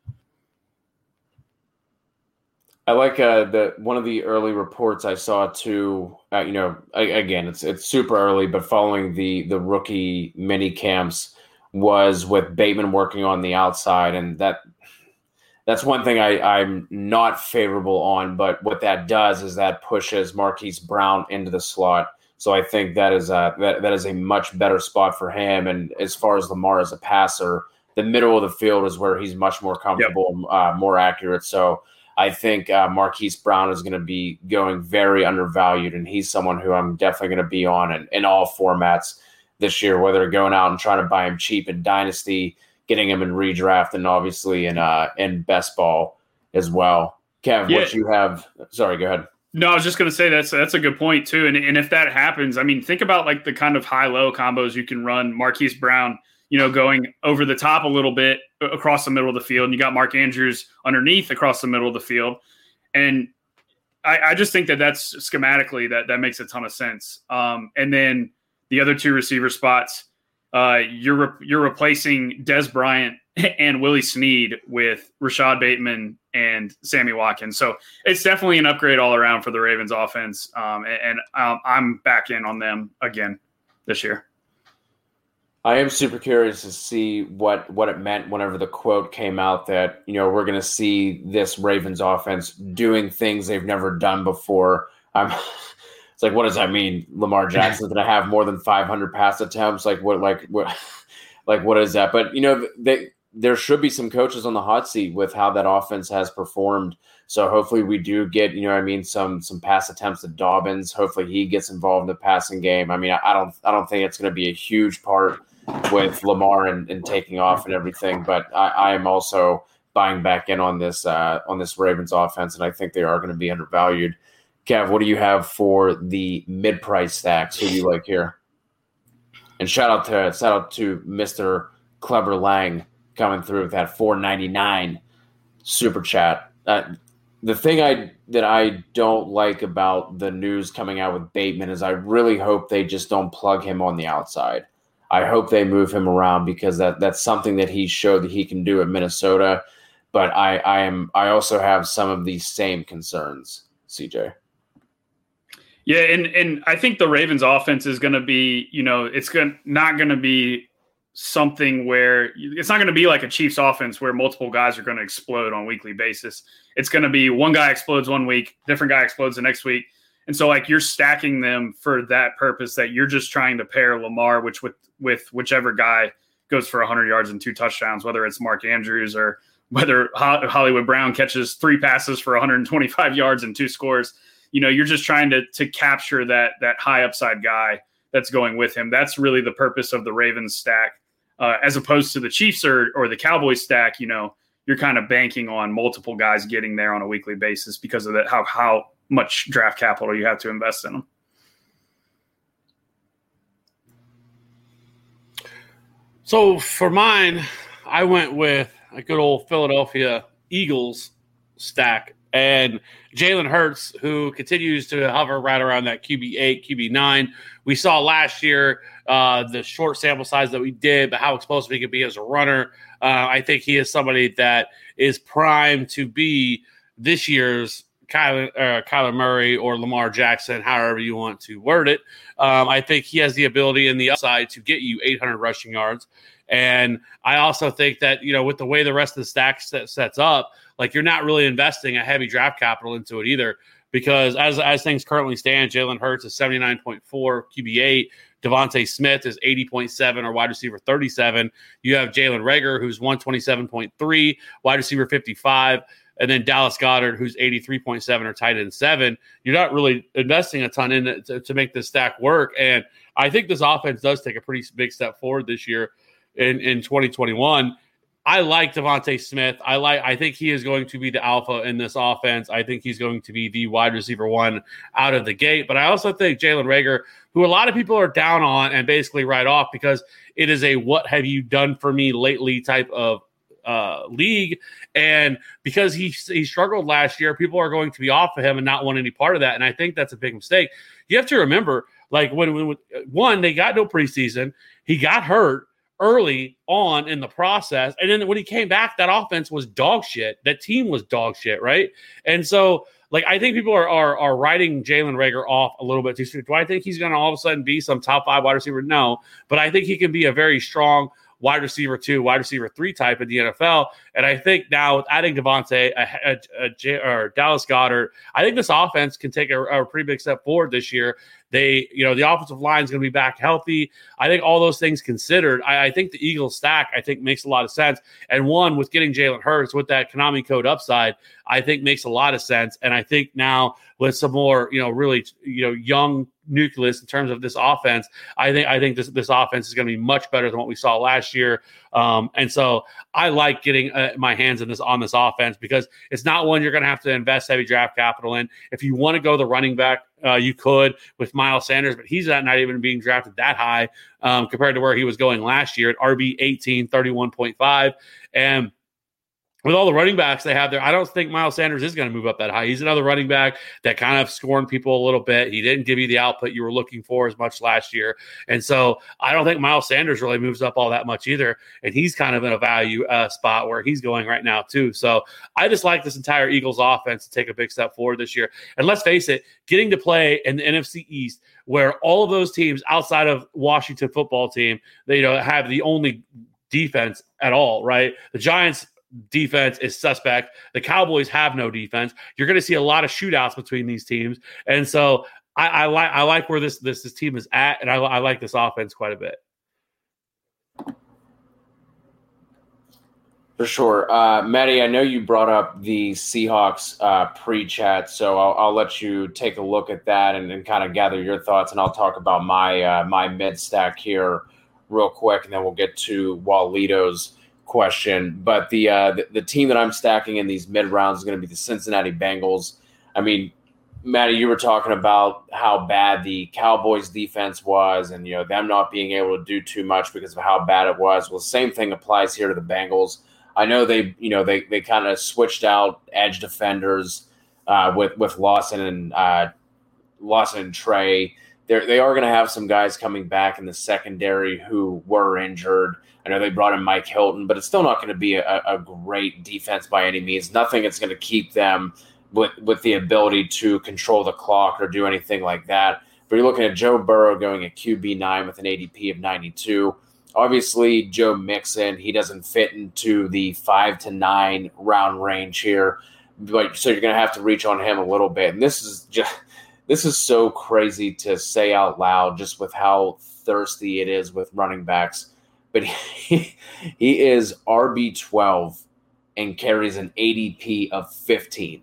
I like uh, the one of the early reports I saw too. Uh, you know, I, again, it's it's super early, but following the the rookie mini camps was with Bateman working on the outside, and that that's one thing I, I'm not favorable on. But what that does is that pushes Marquise Brown into the slot. So I think that is a that, that is a much better spot for him. And as far as Lamar as a passer, the middle of the field is where he's much more comfortable, yep. uh, more accurate. So I think uh, Marquise Brown is going to be going very undervalued, and he's someone who I'm definitely going to be on in, in all formats this year, whether going out and trying to buy him cheap in Dynasty, getting him in redraft, and obviously in uh, in best ball as well. Kev, yeah. what you have? Sorry, go ahead. No, I was just going to say that's that's a good point too. And and if that happens, I mean, think about like the kind of high-low combos you can run. Marquise Brown, you know, going over the top a little bit across the middle of the field, and you got Mark Andrews underneath across the middle of the field. And I, I just think that that's schematically that that makes a ton of sense. Um, and then the other two receiver spots, uh, you're re- you're replacing Dez Bryant and Willie Snead with Rashad Bateman and Sammy Watkins. So it's definitely an upgrade all around for the Ravens offense. Um, and and um, I'm back in on them again this year. I am super curious to see what, what it meant whenever the quote came out that, you know, we're going to see this Ravens offense doing things they've never done before. Um, it's like, what does that mean? Lamar Jackson's going to have more than five hundred pass attempts? Like what, like what, like what is that? But, you know, they, there should be some coaches on the hot seat with how that offense has performed. So hopefully we do get, you know what I mean, some some pass attempts at Dobbins. Hopefully he gets involved in the passing game. I mean, I, I don't I don't think it's going to be a huge part with Lamar and, and taking off and everything, but I, I am also buying back in on this uh, on this Ravens offense, and I think they are going to be undervalued. Kev, what do you have for the mid-price stacks? Who do you like here? And shout out to shout out to Mister Clever Lang coming through with that four ninety-nine super chat. Uh, the thing I that I don't like about the news coming out with Bateman is I really hope they just don't plug him on the outside. I hope they move him around because that that's something that he showed that he can do at Minnesota. But I, I am I also have some of these same concerns, C J. Yeah, and and I think the Ravens offense is going to be, you know, it's going not going to be something where it's not going to be like a Chiefs offense where multiple guys are going to explode on a weekly basis. It's going to be one guy explodes one week, different guy explodes the next week. And so like you're stacking them for that purpose, that you're just trying to pair Lamar, which with, with whichever guy goes for one hundred yards and two touchdowns, whether it's Mark Andrews or whether Hollywood Brown catches three passes for one hundred twenty-five yards and two scores. You know, you're just trying to to capture that that high upside guy that's going with him. That's really the purpose of the Ravens stack, uh, as opposed to the Chiefs or or the Cowboys stack. You know, you're kind of banking on multiple guys getting there on a weekly basis because of that how how much draft capital you have to invest in them. So for mine, I went with a good old Philadelphia Eagles stack. And Jalen Hurts, who continues to hover right around that Q B eight, Q B nine. We saw last year uh, the short sample size that we did, but how explosive he could be as a runner. Uh, I think he is somebody that is primed to be this year's Kyler, uh, Kyler Murray or Lamar Jackson, however you want to word it. Um, I think he has the ability and the upside to get you eight hundred rushing yards. And I also think that, you know, with the way the rest of the stack set, sets up, like you're not really investing a heavy draft capital into it either, because as as things currently stand, Jalen Hurts is seventy-nine point four Q B eight. Devontae Smith is eighty point seven or wide receiver thirty-seven. You have Jalen Reagor, who's one twenty-seven point three, wide receiver fifty-five. And then Dallas Goedert, who's eighty-three point seven or tight end seven. You're not really investing a ton in it to, to make this stack work. And I think this offense does take a pretty big step forward this year in, in twenty twenty-one. I like Devontae Smith. I like. I think he is going to be the alpha in this offense. I think he's going to be the wide receiver one out of the gate. But I also think Jalen Reagor, who a lot of people are down on and basically write off because it is a what have you done for me lately type of uh, league. And because he, he struggled last year, people are going to be off of him and not want any part of that. And I think that's a big mistake. You have to remember, like when, when one, they got no preseason, he got hurt early on in the process. And then when he came back, that offense was dog shit. That team was dog shit, right? And so, like, I think people are are, are writing Jalen Reagor off a little bit too soon. Do I think he's going to all of a sudden be some top five wide receiver? No. But I think he can be a very strong wide receiver two, wide receiver three type in the N F L. And I think now with adding Devontae a, a, a, or Dallas Goedert, I think this offense can take a, a pretty big step forward this year. They, you know, the offensive line is going to be back healthy. I think all those things considered, I, I think the Eagles stack, I think makes a lot of sense. And one, with getting Jalen Hurts with that Konami code upside, I think makes a lot of sense. And I think now with some more, you know, really, you know, young nucleus in terms of this offense, I think I think this this offense is going to be much better than what we saw last year. Um, and so I like getting uh, my hands in this on this offense because it's not one you're going to have to invest heavy draft capital in. If you want to go the running back, uh, you could with Miles Sanders, but he's not, not even being drafted that high um, compared to where he was going last year at R B eighteen, thirty-one point five. And with all the running backs they have there, I don't think Miles Sanders is going to move up that high. He's another running back that kind of scoring people a little bit. He didn't give you the output you were looking for as much last year. And so I don't think Miles Sanders really moves up all that much either. And he's kind of in a value uh, spot where he's going right now too. So I just like this entire Eagles offense to take a big step forward this year. And let's face it, getting to play in the N F C East where all of those teams outside of Washington football team, they, you know, have the only defense at all, right? The Giants defense is suspect. The Cowboys have no defense. You're going to see a lot of shootouts between these teams, and so I, I like I like where this this this team is at, and I, I like this offense quite a bit. For sure. Uh, Maddie, I know you brought up the Seahawks uh, pre-chat, so I'll, I'll let you take a look at that and, and kind of gather your thoughts, and I'll talk about my uh, my mid-stack here real quick, and then we'll get to Walito's question. But the, uh, the, the team that I'm stacking in these mid-rounds is going to be the Cincinnati Bengals. I mean, Maddie, you were talking about how bad the Cowboys defense was and, you know, them not being able to do too much because of how bad it was. Well, the same thing applies here to the Bengals. I know they, you know, they, they kind of switched out edge defenders uh, with with Lawson and uh, Lawson and Trey. They're, they are going to have some guys coming back in the secondary who were injured. I know they brought in Mike Hilton, but it's still not going to be a, a great defense by any means. Nothing that's going to keep them with with the ability to control the clock or do anything like that. But you're looking at Joe Burrow going at Q B nine with an A D P of ninety-two. Obviously, Joe Mixon, he doesn't fit into the five to nine round range here, but so you're going to have to reach on him a little bit. And this is just this is so crazy to say out loud, just with how thirsty it is with running backs. But he, he is R B twelve and carries an A D P of fifteen.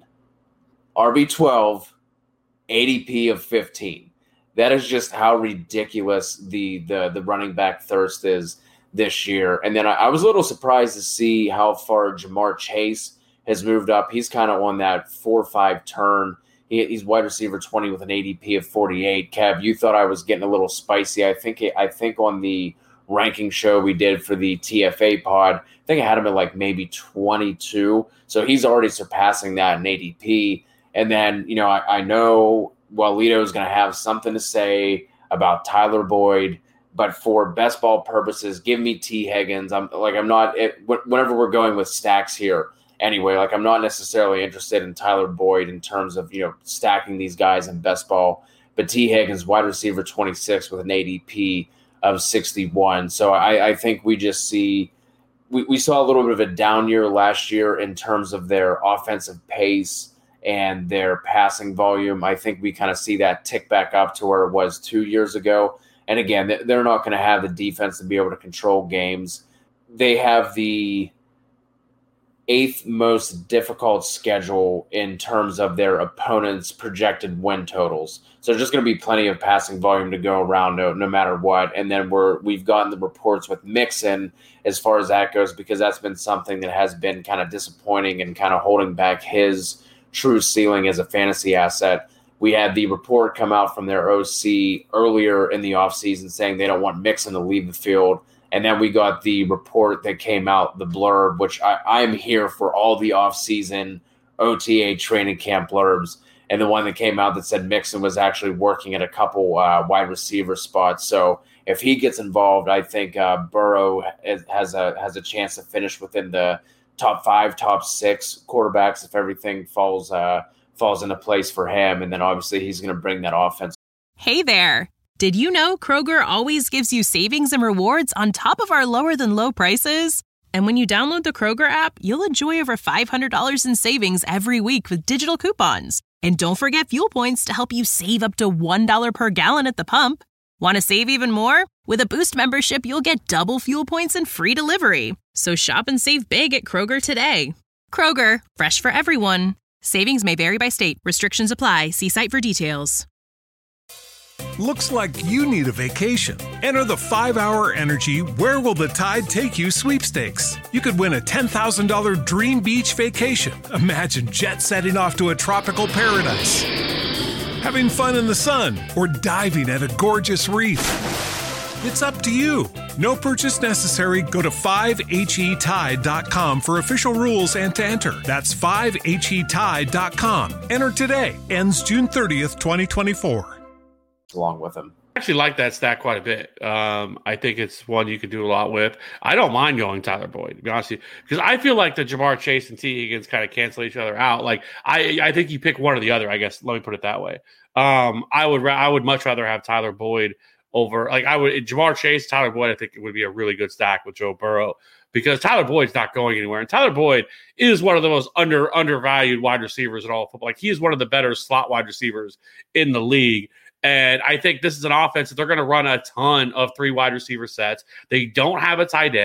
R B twelve, A D P of fifteen. That is just how ridiculous the the the running back thirst is this year. And then I, I was a little surprised to see how far Jamar Chase has moved up. He's kind of on that four or five turn. He, he's wide receiver twenty with an A D P of forty-eight. Kev, you thought I was getting a little spicy. I think I think on the ranking show we did for the T F A pod, I think I had him at like maybe twenty-two. So he's already surpassing that in A D P. And then, you know, I, I know Walito is going to have something to say about Tyler Boyd, but for best ball purposes, give me T. Higgins. I'm like, I'm not, it, whenever we're going with stacks here anyway, like I'm not necessarily interested in Tyler Boyd in terms of, you know, stacking these guys in best ball, but T. Higgins, wide receiver twenty-six with an A D P of sixty-one. So I, I think we just see, we, we saw a little bit of a down year last year in terms of their offensive pace and their passing volume. I think we kind of see that tick back up to where it was two years ago. And again, they're not going to have the defense to be able to control games. They have the eighth most difficult schedule in terms of their opponents' projected win totals. So there's just going to be plenty of passing volume to go around no, no matter what. And then we're, we've gotten the reports with Mixon as far as that goes, because that's been something that has been kind of disappointing and kind of holding back his true ceiling as a fantasy asset. We had the report come out from their O C earlier in the offseason saying they don't want Mixon to leave the field. And then we got the report that came out, the blurb, which I, I'm here for all the offseason O T A training camp blurbs. And the one that came out that said Mixon was actually working at a couple uh, wide receiver spots. So if he gets involved, I think uh, Burrow has a has a chance to finish within the top five, top six quarterbacks if everything falls uh, falls into place for him. And then obviously he's going to bring that offense. Hey there. Did you know Kroger always gives you savings and rewards on top of our lower than low prices? And when you download the Kroger app, you'll enjoy over five hundred dollars in savings every week with digital coupons. And don't forget fuel points to help you save up to one dollar per gallon at the pump. Want to save even more? With a Boost membership, you'll get double fuel points and free delivery. So shop and save big at Kroger today. Kroger, fresh for everyone. Savings may vary by state. Restrictions apply. See site for details. Looks like you need a vacation. Enter the five hour Energy Where Will the Tide Take You sweepstakes. You could win a ten thousand dollars dream beach vacation. Imagine jet setting off to a tropical paradise, having fun in the sun, or diving at a gorgeous reef. It's up to you. No purchase necessary. Go to five H E tide dot com for official rules and to enter. That's five H E tide dot com. Enter today. Ends June thirtieth, twenty twenty-four. Along with him. I actually like that stat quite a bit. Um, I think it's one you could do a lot with. I don't mind going Tyler Boyd, to be honest with you, because I feel like the Jamar Chase and T. Higgins kind of cancel each other out. Like I, I think you pick one or the other. I guess let me put it that way. Um, I would, I would much rather have Tyler Boyd over. Like I would Jamar Chase, Tyler Boyd. I think it would be a really good stack with Joe Burrow because Tyler Boyd's not going anywhere, and Tyler Boyd is one of the most under undervalued wide receivers in all of football. Like he is one of the better slot wide receivers in the league. And I think this is an offense that they're going to run a ton of three wide receiver sets. They don't have a tight end.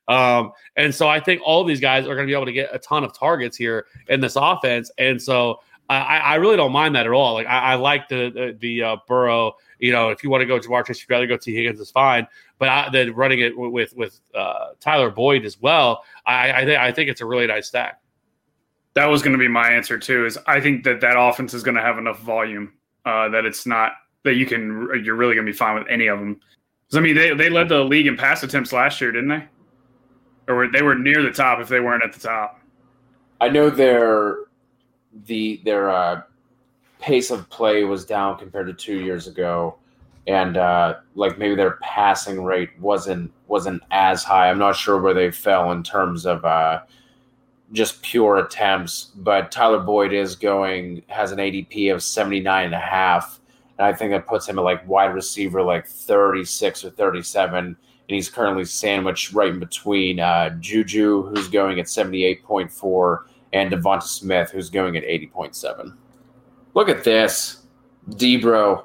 Um, and so I think all of these guys are going to be able to get a ton of targets here in this offense. And so I, I really don't mind that at all. Like I, I like the the, the uh, Burrow. You know, if you want to go Jamar Chase, you'd rather go T. Higgins, is fine. But I, then running it with with uh, Tyler Boyd as well, I I, th- I think it's a really nice stack. That was going to be my answer too. Is I think that that offense is going to have enough volume uh, that it's not that you can you're really going to be fine with any of them. Because I mean, they they led the league in pass attempts last year, didn't they? Or were, they were near the top if they weren't at the top. I know their the their uh, pace of play was down compared to two years ago, and uh, like maybe their passing rate wasn't wasn't as high. I'm not sure where they fell in terms of uh, just pure attempts, but Tyler Boyd is going has an A D P of seventy-nine and a half, and I think that puts him at like wide receiver like thirty-six or thirty-seven, and he's currently sandwiched right in between uh, Juju, who's going at seventy-eight point four, and Devonta Smith, who's going at eighty point seven. Look at this. Debro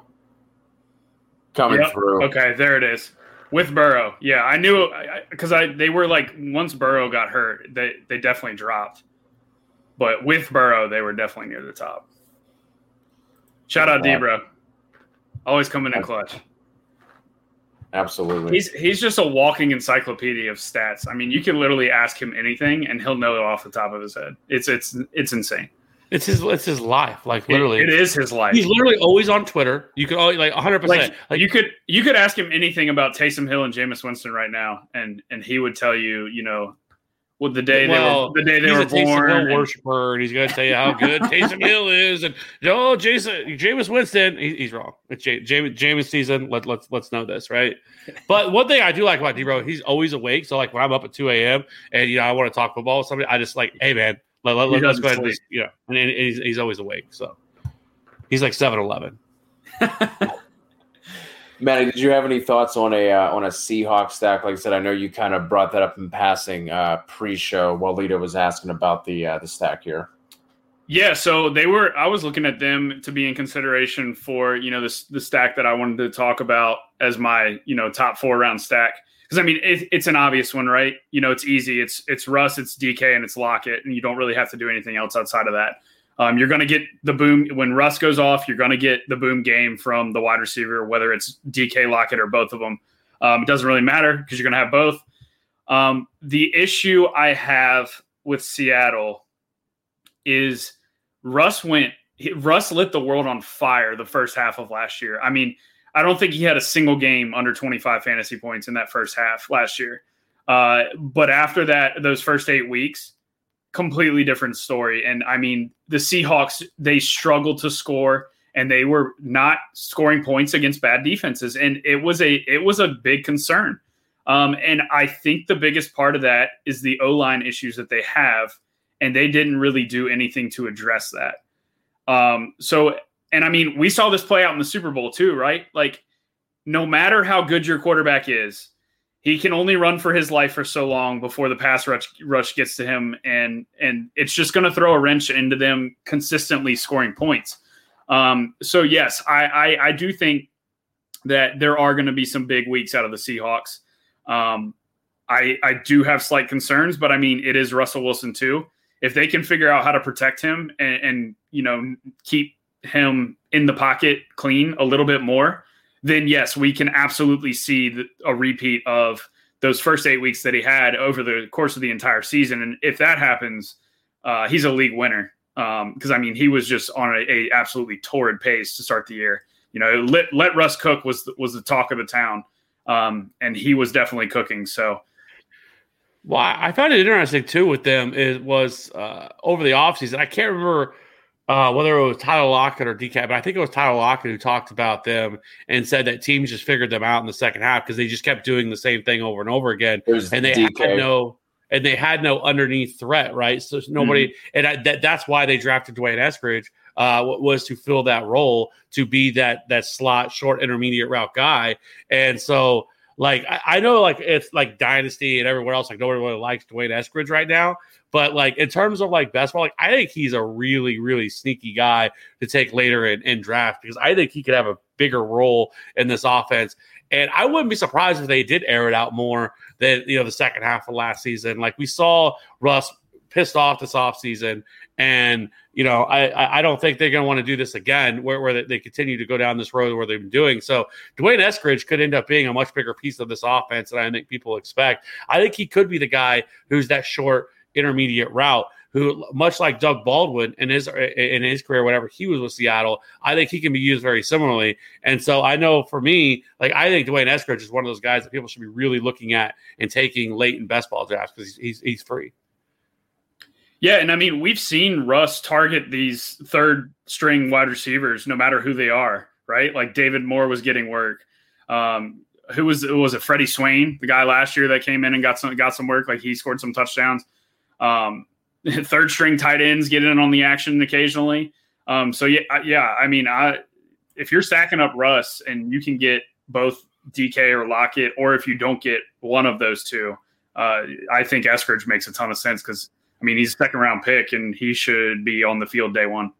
coming Yep. through. Okay, there it is. With Burrow. Yeah, I knew because I, I they were like once Burrow got hurt, they, they definitely dropped. But with Burrow, they were definitely near the top. Shout out Yeah. Debro. Always coming in clutch. Absolutely. He's he's just a walking encyclopedia of stats. I mean, you can literally ask him anything and he'll know it off the top of his head. It's it's it's insane. It's his it's his life, like literally. It, it is his life. He's literally always on Twitter. You could always like one hundred Like, percent. Like you could you could ask him anything about Taysom Hill and Jameis Winston right now, and and he would tell you, you know, what the day well, they were the day they he's were a Taysom born. Hill and- worshiper, and he's going to tell you how good Taysom Hill is, and oh, Jason, Jameis Winston, he, he's wrong. It's J- Jameis, Jameis season. Let, let's let's know this, right? But one thing I do like about D-Bro, he's always awake. So like when I'm up at two a.m. and you know I want to talk football with somebody, I just like, hey man, let, let, He let's doesn't go ahead and sleep. just, you know, and, and he's, he's always awake. So he's like seven eleven. Manny, did you have any thoughts on a uh, on a Seahawks stack? Like I said, I know you kind of brought that up in passing uh, pre-show while Lito was asking about the uh, the stack here. Yeah, so they were. I was looking at them to be in consideration for you know this the stack that I wanted to talk about as my you know top four round stack because I mean it, it's an obvious one, right? You know, it's easy. It's it's Russ, it's D K, and it's Lockett, and you don't really have to do anything else outside of that. Um, you're going to get the boom when Russ goes off. You're going to get the boom game from the wide receiver, whether it's D K, Lockett, or both of them. Um, it doesn't really matter because you're going to have both. Um, the issue I have with Seattle is Russ went. Russ lit the world on fire the first half of last year. I mean, I don't think he had a single game under twenty-five fantasy points in that first half last year. Uh, but after that, those first eight weeks. Completely different story. And I mean, the Seahawks, they struggled to score and they were not scoring points against bad defenses. And it was a, it was a big concern. Um, and I think the biggest part of that is the O-line issues that they have. And they didn't really do anything to address that. Um, so, and I mean, we saw this play out in the Super Bowl too, right? Like no matter how good your quarterback is, he can only run for his life for so long before the pass rush, rush gets to him, and and it's just going to throw a wrench into them consistently scoring points. Um, so, yes, I, I, I do think that there are going to be some big weeks out of the Seahawks. Um, I, I do have slight concerns, but, I mean, it is Russell Wilson too. If they can figure out how to protect him and, and you know, keep him in the pocket clean a little bit more, then yes, we can absolutely see the, a repeat of those first eight weeks that he had over the course of the entire season. And if that happens, uh, he's a league winner. Um, cause I mean, he was just on a, a absolutely torrid pace to start the year. You know, let, let Russ cook was, was the talk of the town. Um, and he was definitely cooking. So, Well, I found it interesting too with them. It was uh, over the offseason. I can't remember Uh, whether it was Tyler Lockett or D K, but I think it was Tyler Lockett who talked about them and said that teams just figured them out in the second half because they just kept doing the same thing over and over again, There's and they D K. had no and they had no underneath threat, right? So nobody, mm-hmm. and I, that that's why they drafted Dwayne Eskridge uh, was to fill that role, to be that that slot, short, intermediate route guy, and so. Like, I, I know, like, it's like Dynasty and everywhere else, like, nobody really likes Dwayne Eskridge right now. But, like, in terms of, like, best ball, like, I think he's a really, really sneaky guy to take later in, in draft because I think he could have a bigger role in this offense. And I wouldn't be surprised if they did air it out more than, you know, the second half of last season. Like we saw Russ pissed off this offseason. And, you know, I, I don't think they're going to want to do this again where, where they continue to go down this road where they've been doing. So Dwayne Eskridge could end up being a much bigger piece of this offense than I think people expect. I think he could be the guy who's that short intermediate route who, much like Doug Baldwin in his in his career, whenever he was with Seattle, I think he can be used very similarly. And so I know for me, like I think Dwayne Eskridge is one of those guys that people should be really looking at and taking late in best ball drafts because he's, he's he's free. Yeah, and I mean, we've seen Russ target these third string wide receivers, no matter who they are, right? Like David Moore was getting work. Um, who was was it? Freddie Swain, the guy last year that came in and got some got some work. Like he scored some touchdowns. Um, third string tight ends get in on the action occasionally. Um, so yeah, yeah. I mean, I if you're stacking up Russ and you can get both D K or Lockett, or if you don't get one of those two, uh, I think Eskridge makes a ton of sense because. I mean, he's a second-round pick, and he should be on the field day one.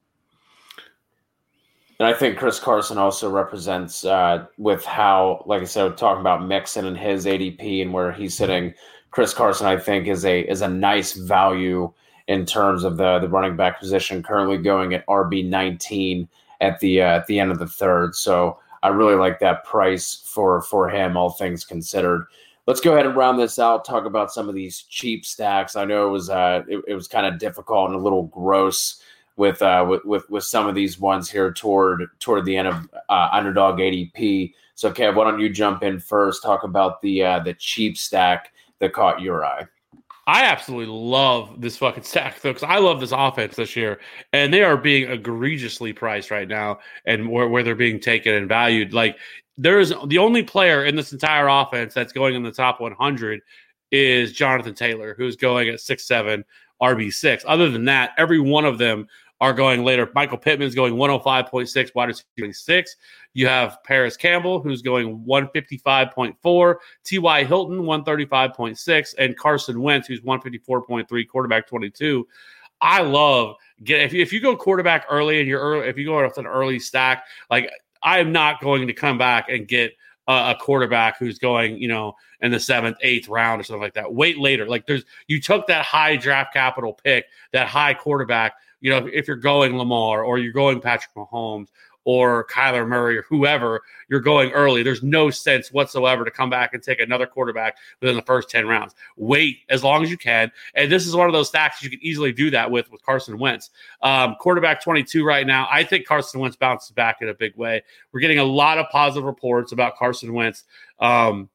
And I think Chris Carson also represents uh, with how, like I said, talking about Mixon and his A D P and where he's sitting. Chris Carson, I think, is a is a nice value in terms of the the running back position, currently going at R B nineteen at the uh, at the end of the third. So I really like that price for for him, all things considered. Let's go ahead and round this out, talk about some of these cheap stacks. I know it was uh, it, it was kind of difficult and a little gross with, uh, with with with some of these ones here toward toward the end of uh, underdog A D P. So, Kev, why don't you jump in first? Talk about the uh, the cheap stack that caught your eye. I absolutely love this fucking stack, though, because I love this offense this year, and they are being egregiously priced right now, and where, where they're being taken and valued. Like, there is the only player in this entire offense that's going in the top one hundred is Jonathan Taylor, who's going at six seven, R B six. Other than that, every one of them are going later. Michael Pittman's going one oh five point six, wide receiver six. You have Paris Campbell, who's going one fifty-five point four, T Y. Hilton, one thirty-five point six, and Carson Wentz, who's one fifty-four point three, quarterback twenty-two. I love get if you, if you go quarterback early and you're early, if you go with an early stack, like I am not going to come back and get a, a quarterback who's going, you know, in the seventh, eighth round or something like that. Wait later. Like there's, you took that high draft capital pick, that high quarterback, you know, if, if you're going Lamar or you're going Patrick Mahomes or Kyler Murray or whoever, you're going early. There's no sense whatsoever to come back and take another quarterback within the first ten rounds. Wait as long as you can. And this is one of those stacks you can easily do that with, with Carson Wentz. Um, quarterback twenty-two right now. I think Carson Wentz bounces back in a big way. We're getting a lot of positive reports about Carson Wentz. Um,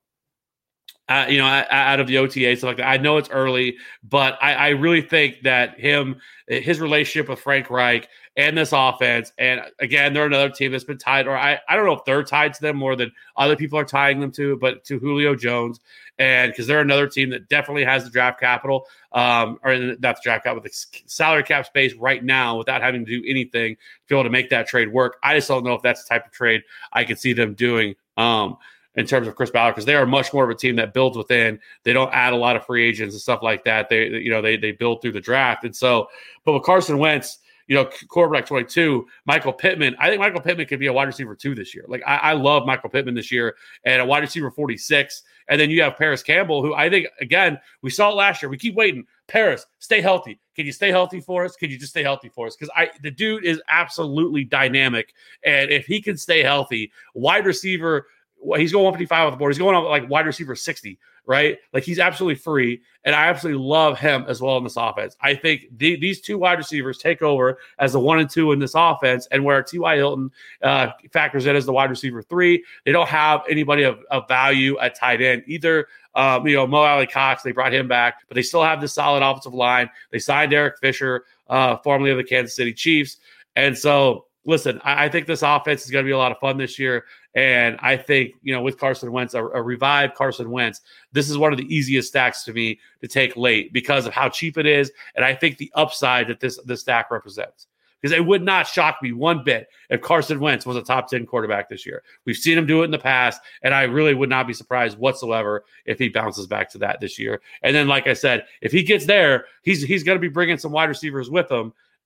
Uh, you know, out of the O T A, stuff like that. I know it's early, but I, I really think that him, his relationship with Frank Reich and this offense, and again, they're another team that's been tied, or I, I don't know if they're tied to them more than other people are tying them to, but to Julio Jones, and because they're another team that definitely has the draft capital, um, or not the draft capital, the salary cap space right now without having to do anything to be able to make that trade work. I just don't know if that's the type of trade I could see them doing. Um, in terms of Chris Ballard, because they are much more of a team that builds within. They don't add a lot of free agents and stuff like that. They, you know, they they build through the draft. And so, but with Carson Wentz, you know, quarterback twenty-two, Michael Pittman, I think Michael Pittman could be a wide receiver two this year. Like, I, I love Michael Pittman this year, and a wide receiver forty-six. And then you have Paris Campbell, who I think, again, we saw it last year. We keep waiting. Paris, stay healthy. Can you stay healthy for us? Can you just stay healthy for us? Because I the dude is absolutely dynamic. And if he can stay healthy, wide receiver, he's going one fifty-five on the board. He's going on like wide receiver sixty, right? Like he's absolutely free. And I absolutely love him as well in this offense. I think the, these two wide receivers take over as the one and two in this offense. And where T Y. Hilton uh, factors in as the wide receiver three, they don't have anybody of, of value at tight end either. Um, you know, Mo Alley Cox, they brought him back, but they still have this solid offensive line. They signed Eric Fisher, uh, formerly of the Kansas City Chiefs. And so, listen, I, I think this offense is going to be a lot of fun this year. And I think, you know, with Carson Wentz, a, a revived Carson Wentz, this is one of the easiest stacks to me to take late because of how cheap it is. And I think the upside that this, this stack represents. Because it would not shock me one bit if Carson Wentz was a top ten quarterback this year. We've seen him do it in the past, and I really would not be surprised whatsoever if he bounces back to that this year. And then, like I said, if he gets there, he's he's going to be bringing some wide receivers with him.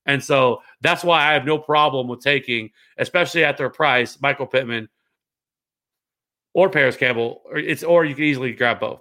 And so that's why I have no problem with taking, especially at their price, Michael Pittman or Paris Campbell. Or it's or you can easily grab both.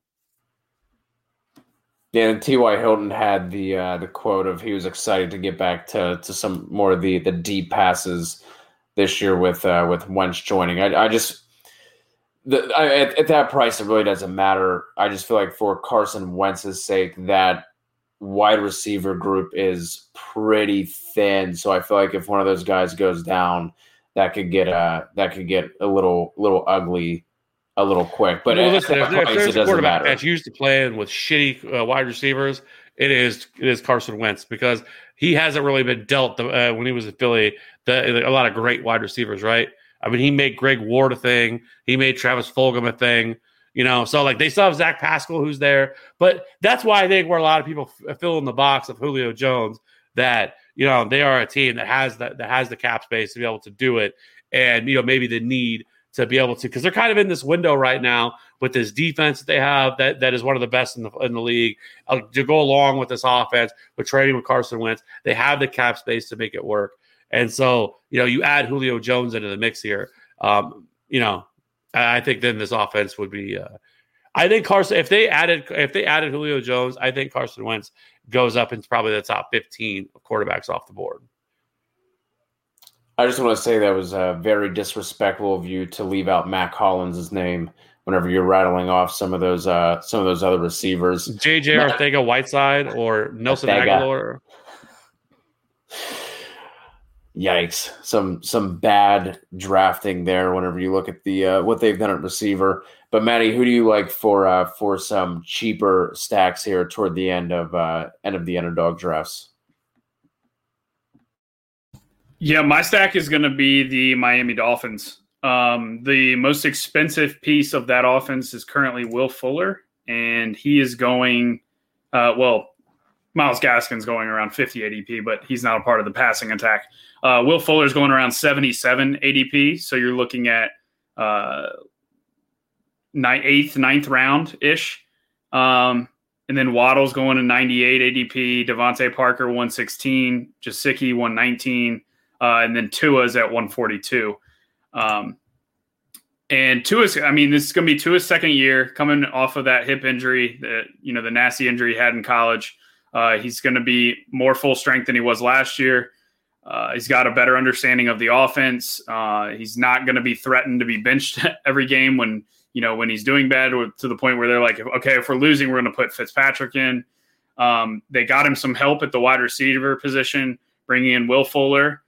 Yeah, and T Y. Hilton had the uh, the quote of he was excited to get back to to some more of the the deep passes this year with uh, with Wentz joining. I, I just the, I, at, at that price, it really doesn't matter. I just feel like for Carson Wentz's sake, that wide receiver group is pretty thin. So I feel like if one of those guys goes down, that could get uh that could get a little little ugly, a little quick. But well, at listen, that if, price, if there's it a doesn't quarterback matter. that's used to playing with shitty uh, wide receivers, it is it is Carson Wentz, because he hasn't really been dealt the, uh, when he was in Philly the, a lot of great wide receivers, right? I mean, he made Greg Ward a thing. He made Travis Fulgham a thing. You know, so like they still have Zach Pascal who's there, but that's why I think where a lot of people f- fill in the box of Julio Jones, that you know they are a team that has that that has the cap space to be able to do it, and you know maybe the need to be able to, because they're kind of in this window right now with this defense that they have that that is one of the best in the in the league uh, to go along with this offense with trading with Carson Wentz. They have the cap space to make it work, and so you know you add Julio Jones into the mix here, um, you know. I think then this offense would be. Uh, I think Carson, if they added, if they added Julio Jones, I think Carson Wentz goes up into probably the top fifteen of quarterbacks off the board. I just want to say that was uh, very disrespectful of you to leave out Mac Hollins' name whenever you're rattling off some of those uh, some of those other receivers. J J Arcega-Whiteside or Nelson Arcega. Aguilar. Yikes! Some some bad drafting there. Whenever you look at the uh, what they've done at receiver, but Matty, who do you like for uh, for some cheaper stacks here toward the end of uh, end of the underdog drafts? Yeah, my stack is going to be the Miami Dolphins. Um, the most expensive piece of that offense is currently Will Fuller, and he is going. Uh, well, Myles Gaskin's going around fifty A D P, but he's not a part of the passing attack. Uh, Will Fuller's going around seventy-seven A D P, so you're looking at uh, ninth, eighth, ninth round-ish. Um, and then Waddle's going to ninety-eight A D P, Devontae Parker one sixteen, Gesicki one nineteen, uh, and then Tua's at one forty-two. Um, and Tua's, I mean, this is going to be Tua's second year coming off of that hip injury, that you know the nasty injury he had in college. Uh, he's going to be more full strength than he was last year. Uh, he's got a better understanding of the offense. Uh, he's not going to be threatened to be benched every game when, you know, when he's doing bad, or to the point where they're like, okay, if we're losing, we're going to put Fitzpatrick in. Um, they got him some help at the wide receiver position, bringing in Will Fuller.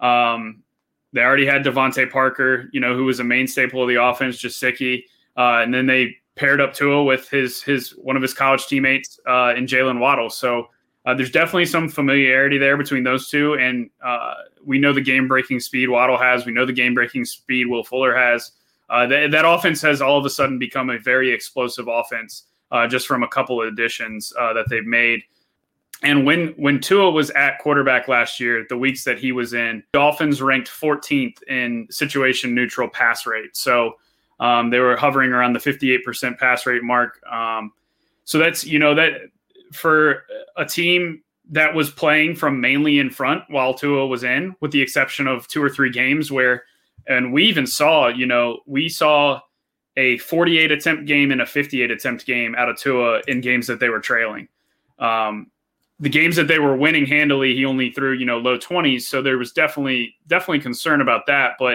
Um, they already had Devontae Parker, you know, who was a main staple of the offense, Gesicki. Uh, and then they paired up Tua with his his one of his college teammates uh, in Jalen Waddle. So uh, there's definitely some familiarity there between those two. And uh, we know the game-breaking speed Waddle has. We know the game-breaking speed Will Fuller has. Uh, th- that offense has all of a sudden become a very explosive offense uh, just from a couple of additions uh, that they've made. And when when Tua was at quarterback last year, the weeks that he was in, Dolphins ranked fourteenth in situation-neutral pass rate. So Um, they were hovering around the fifty-eight percent pass rate mark. Um, so that's, you know, that for a team that was playing from mainly in front while Tua was in, with the exception of two or three games where, and we even saw, you know, we saw a forty-eight attempt game and a fifty-eight attempt game out of Tua in games that they were trailing. Um, the games that they were winning handily, he only threw, you know, low twenties. So there was definitely, definitely concern about that. But,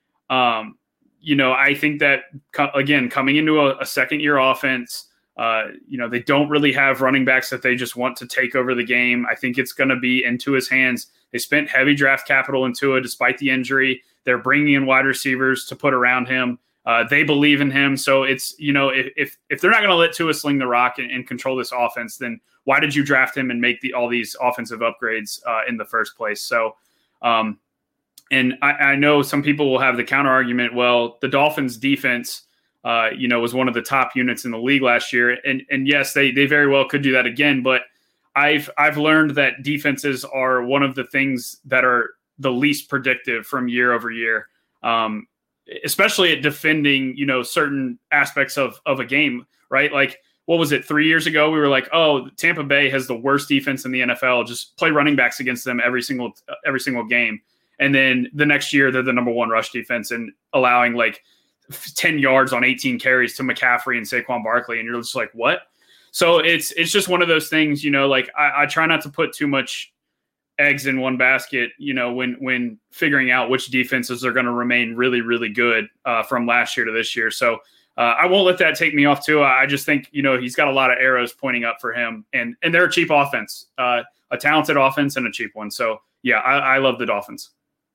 um, you know, I think that, again, coming into a, a second-year offense, uh, you know, they don't really have running backs that they just want to take over the game. I think it's going to be into his hands. They spent heavy draft capital into it despite the injury. They're bringing in wide receivers to put around him. Uh, they believe in him. So it's, you know, if if, if they're not going to let Tua sling the rock and, and control this offense, then why did you draft him and make the all these offensive upgrades uh, in the first place? So, um, and I, I know some people will have the counter argument, well, the Dolphins defense, uh, you know, was one of the top units in the league last year. And and yes, they they very well could do that again. But I've I've learned that defenses are one of the things that are the least predictive from year over year, um, especially at defending, you know, certain aspects of, of a game, right? Like, what was it, three years ago? We were like, oh, Tampa Bay has the worst defense in the N F L. Just play running backs against them every single every single game. And then the next year, they're the number one rush defense and allowing like ten yards on eighteen carries to McCaffrey and Saquon Barkley. And you're just like, what? So it's it's just one of those things, you know, like I, I try not to put too much eggs in one basket, you know, when when figuring out which defenses are going to remain really, really good uh, from last year to this year. So uh, I won't let that take me off too. I just think, you know, he's got a lot of arrows pointing up for him, and and they're a cheap offense, uh, a talented offense and a cheap one. So yeah, I, I love the Dolphins.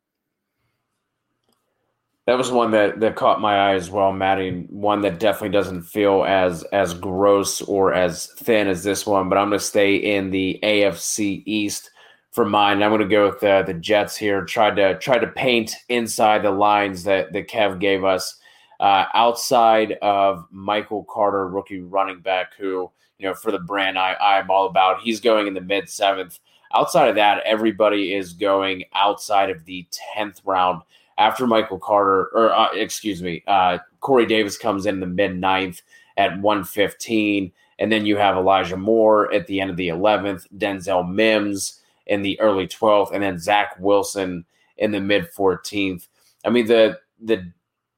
That was one that, that caught my eye as well, Maddie. One that definitely doesn't feel as as gross or as thin as this one, but I'm going to stay in the A F C East for mine. I'm going to go with the, the Jets here. Tried to try to paint inside the lines that, that Kev gave us. Uh, outside of Michael Carter, rookie running back, who, you know, for the brand I, I'm all about, he's going in the mid seventh. Outside of that, everybody is going outside of the tenth round. After Michael Carter, or uh, excuse me, uh, Corey Davis comes in the mid ninth at one fifteen, and then you have Elijah Moore at the end of the eleventh, Denzel Mims in the early twelfth, and then Zach Wilson in the mid fourteenth. I mean, the the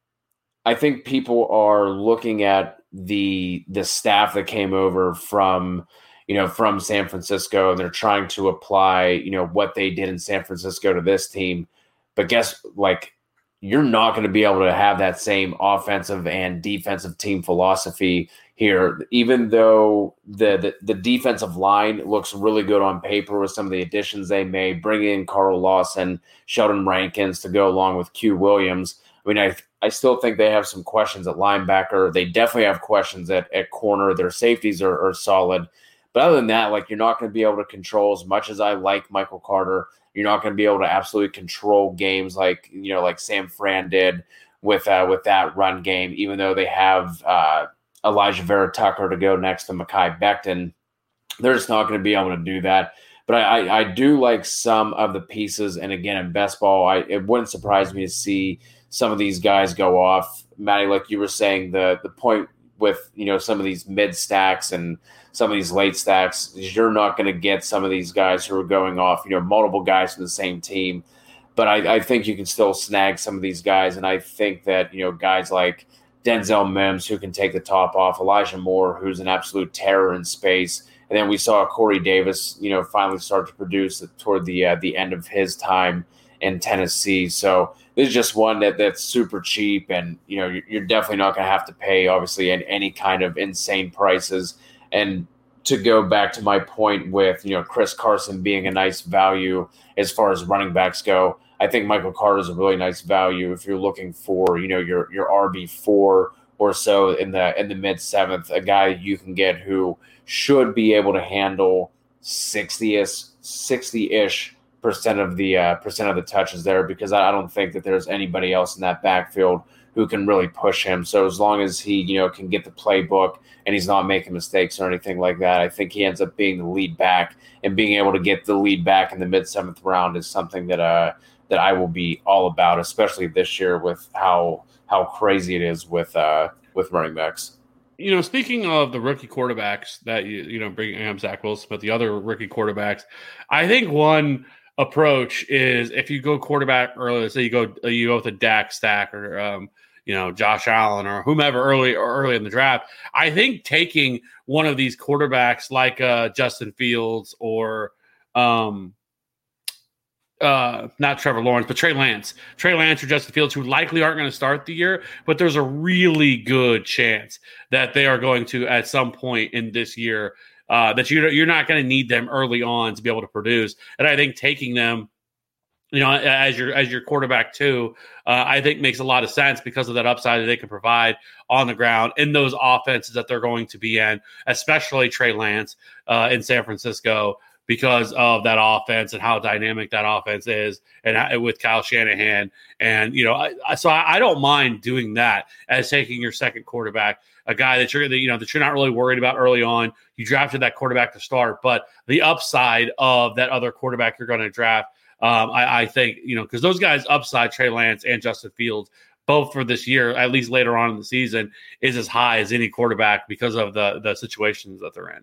I think people are looking at the the staff that came over from you know from San Francisco, and they're trying to apply you know what they did in San Francisco to this team. But guess, like, you're not going to be able to have that same offensive and defensive team philosophy here, even though the, the, the defensive line looks really good on paper with some of the additions they made, bringing in Carl Lawson, Sheldon Rankins to go along with Q Williams. I mean, I I still think they have some questions at linebacker. They definitely have questions at, at corner. Their safeties are, are solid. But other than that, like, you're not going to be able to control, as much as I like Michael Carter, you're not going to be able to absolutely control games like, you know, like Sam Fran did with uh, with that run game, even though they have uh, Elijah Vera Tucker to go next to Mekhi Becton. They're just not going to be able to do that. But I, I, I do like some of the pieces. And again, in best ball, I, it wouldn't surprise me to see some of these guys go off. Matty, like you were saying, the the point with, you know, some of these mid stacks and some of these late stacks, you're not going to get some of these guys who are going off, you know, multiple guys from the same team. But I, I think you can still snag some of these guys. And I think that, you know, guys like Denzel Mims, who can take the top off, Elijah Moore, who's an absolute terror in space. And then we saw Corey Davis, you know, finally start to produce toward the uh, the end of his time in Tennessee. So this is just one that that's super cheap. And, you know, you're, you're definitely not going to have to pay, obviously, in any kind of insane prices. And to go back to my point with, you know, Chris Carson being a nice value as far as running backs go, I think Michael Carter is a really nice value if you're looking for, you know, your your R B four or so in the in the mid seventh, a guy you can get who should be able to handle sixty-ish, sixty-ish percent of the uh, percent of the touches there, because I don't think that there's anybody else in that backfield who can really push him. So as long as he, you know, can get the playbook and he's not making mistakes or anything like that, I think he ends up being the lead back, and being able to get the lead back in the mid seventh round is something that uh that I will be all about, especially this year with how how crazy it is with uh with running backs. You know, speaking of the rookie quarterbacks that you you know bringing um, Zach Wilson, but the other rookie quarterbacks, I think one approach is if you go quarterback early, let's say you go you go with a Dak stack or um, you know Josh Allen or whomever early or early in the draft. I think taking one of these quarterbacks like uh, Justin Fields or um, uh, not Trevor Lawrence, but Trey Lance, Trey Lance or Justin Fields, who likely aren't going to start the year, but there's a really good chance that they are going to at some point in this year. Uh, that you're, you're not going to need them early on to be able to produce. And I think taking them, you know, as your as your quarterback too, uh, I think makes a lot of sense because of that upside that they can provide on the ground in those offenses that they're going to be in, especially Trey Lance uh, in San Francisco, because of that offense and how dynamic that offense is, and how, with Kyle Shanahan. And, you know, I, so I, I don't mind doing that as taking your second quarterback, a guy that you're, you know, that you're not really worried about early on. You drafted that quarterback to start, but the upside of that other quarterback you're going to draft, um, I, I think, you know, because those guys upside, Trey Lance and Justin Fields, both for this year, at least later on in the season, is as high as any quarterback because of the the situations that they're in.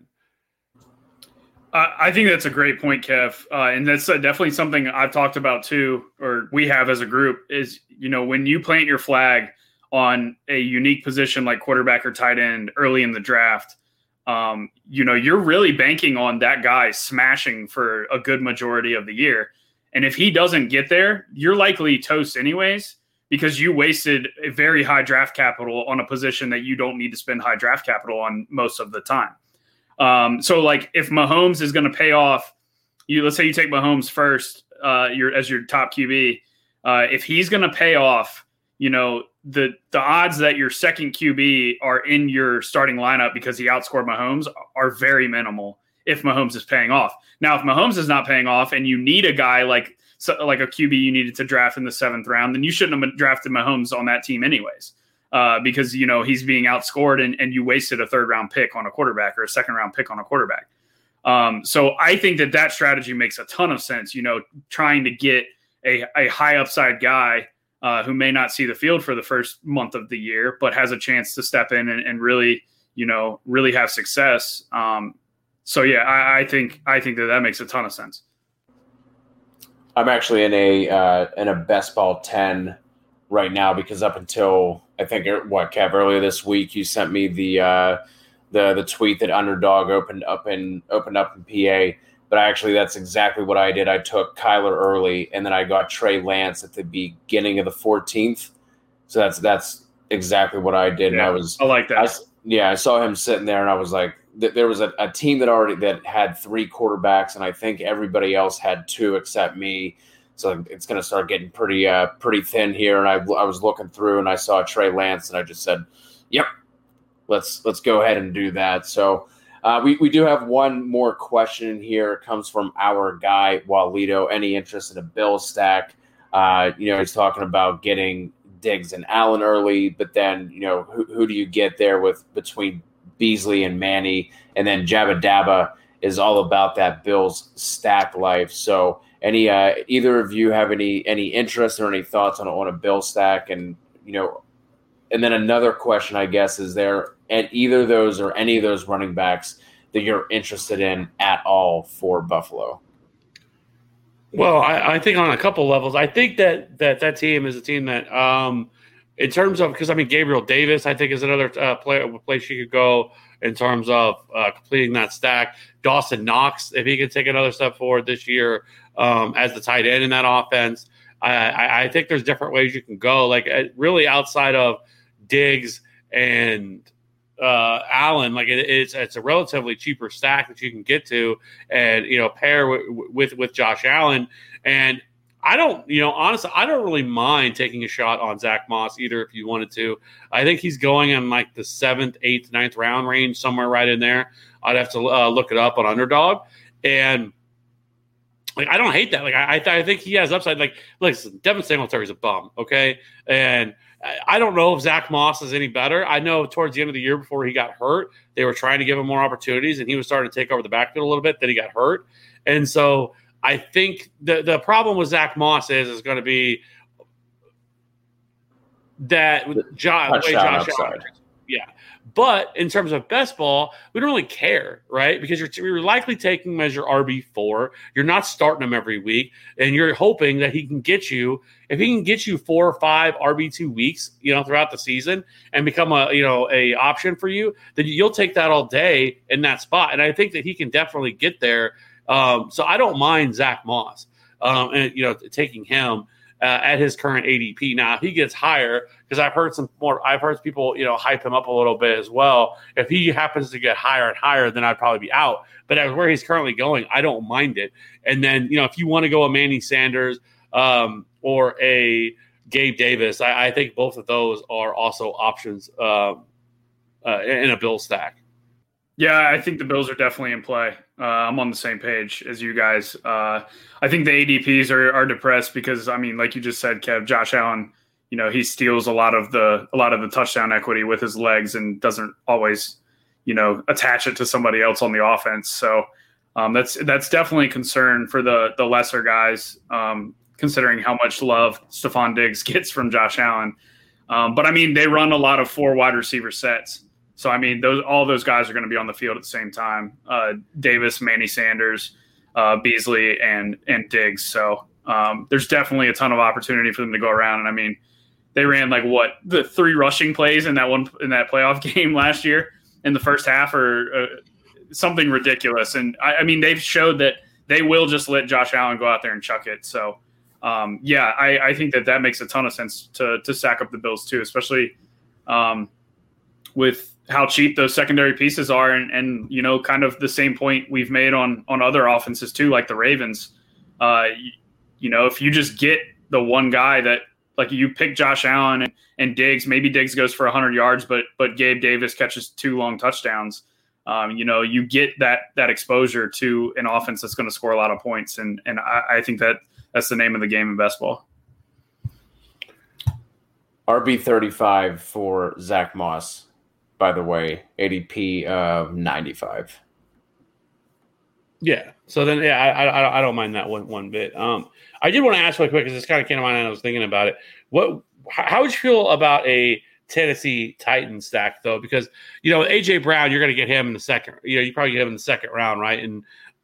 Uh, I think that's a great point, Kev. Uh, and that's uh, definitely something I've talked about too, or we have as a group is, you know, when you plant your flag on a unique position like quarterback or tight end early in the draft, um, you know, you're really banking on that guy smashing for a good majority of the year. And if he doesn't get there, you're likely toast anyways, because you wasted a very high draft capital on a position that you don't need to spend high draft capital on most of the time. Um, so like if Mahomes is going to pay off, you let's say you take Mahomes first, uh, your as your top Q B. Uh, if he's going to pay off, you know the the odds that your second Q B are in your starting lineup because he outscored Mahomes are very minimal. If Mahomes is paying off, now if Mahomes is not paying off, and you need a guy like so, like a Q B you needed to draft in the seventh round, then you shouldn't have drafted Mahomes on that team anyways. Uh, because, you know, he's being outscored and, and you wasted a third round pick on a quarterback or a second round pick on a quarterback. Um, so I think that that strategy makes a ton of sense, you know, trying to get a, a high upside guy uh, who may not see the field for the first month of the year, but has a chance to step in and, and really, you know, really have success. Um, so, yeah, I, I think I think that that makes a ton of sense. I'm actually in a uh, in a best ball ten right now because up until I think what Kev earlier this week you sent me the uh, the the tweet that Underdog opened up in opened up in P A, but actually that's exactly what I did. I took Kyler early and then I got Trey Lance at the beginning of the fourteenth. So that's that's exactly what I did. Yeah, and I was I like that. I, yeah, I saw him sitting there and I was like, th- there was a, a team that already that had three quarterbacks and I think everybody else had two except me. So it's going to start getting pretty uh, pretty thin here. And I, I was looking through and I saw Trey Lance and I just said, yep, let's let's go ahead and do that. So uh, we, we do have one more question in here. It comes from our guy, Walito. Any interest in a Bill stack? Uh, you know, he's talking about getting Diggs and Allen early, but then, you know, who, who do you get there with between Beasley and Manny? And then Jabba Dabba is all about that Bills stack life. So Any uh, either of you have any any interest or any thoughts on on a Bill stack? And you know, and then another question, I guess, is there at either of those or any of those running backs that you're interested in at all for Buffalo? Well, I, I think on a couple levels, I think that that that team is a team that, um, in terms of because I mean Gabriel Davis, I think is another uh, player place you could go in terms of uh, completing that stack. Dawson Knox, if he could take another step forward this year. Um, as the tight end in that offense, I, I, I think there's different ways you can go. Like uh, really outside of Diggs and uh, Allen, like it, it's it's a relatively cheaper stack that you can get to, and you know pair w- with with Josh Allen. And I don't, you know, honestly, I don't really mind taking a shot on Zach Moss either if you wanted to. I think he's going in like the seventh, eighth, ninth round range, somewhere right in there. I'd have to uh, look it up on Underdog, and. Like I don't hate that. Like I, I think he has upside. Like, listen, Devin Singletary's a bum, okay? And I don't know if Zach Moss is any better. I know towards the end of the year before he got hurt, they were trying to give him more opportunities, and he was starting to take over the backfield a little bit. Then he got hurt, and so I think the the problem with Zach Moss is is going to be that with Josh, way Josh Allen, yeah. But in terms of best ball, we don't really care, right? Because you're, you're likely taking him as your R B four. You're not starting him every week, and you're hoping that he can get you, if he can get you four or five R B two weeks, you know, throughout the season and become a, you know, a option for you, then you'll take that all day in that spot. And I think that he can definitely get there. Um, so I don't mind Zach Moss, um, and, you know, taking him. Uh, at his current A D P. Now, if he gets higher, because I've heard some more, I've heard people, you know, hype him up a little bit as well. If he happens to get higher and higher, then I'd probably be out. But as where he's currently going, I don't mind it. And then, you know, if you want to go a Manny Sanders um, or a Gabe Davis, I, I think both of those are also options uh, uh, in a Bill stack. Yeah, I think the Bills are definitely in play. Uh, I'm on the same page as you guys. Uh, I think the A D Ps are, are depressed because, I mean, like you just said, Kev, Josh Allen, you know, he steals a lot of the a lot of the touchdown equity with his legs and doesn't always, you know, attach it to somebody else on the offense. So um, that's that's definitely a concern for the the lesser guys, um, considering how much love Stephon Diggs gets from Josh Allen. Um, but I mean, they run a lot of four wide receiver sets. So, I mean, those all those guys are going to be on the field at the same time. Uh, Davis, Manny Sanders, uh, Beasley, and and Diggs. So um, there's definitely a ton of opportunity for them to go around. And I mean, they ran like what the three rushing plays in that one in that playoff game last year in the first half, or uh, something ridiculous. And I, I mean, they've showed that they will just let Josh Allen go out there and chuck it. So. Um, yeah, I, I think that that makes a ton of sense to to stack up the Bills too, especially um, with how cheap those secondary pieces are, and, and you know, kind of the same point we've made on on other offenses too, like the Ravens. Uh, you, you know, if you just get the one guy that, like, you pick Josh Allen and, and Diggs, maybe Diggs goes for one hundred yards, but but Gabe Davis catches two long touchdowns. Um, you know, you get that that exposure to an offense that's going to score a lot of points, and and I, I think that. That's the name of the game in best ball. R B thirty-five for Zach Moss, by the way, A D P of ninety-five. Yeah. So then, yeah, I, I I don't mind that one one bit. Um, I did want to ask really quick because this kind of came to mind and I was thinking about it. What? How would you feel about a Tennessee Titans stack though? Because you know A J Brown, you're going to get him in the second. You know, you probably get him in the second round, right? And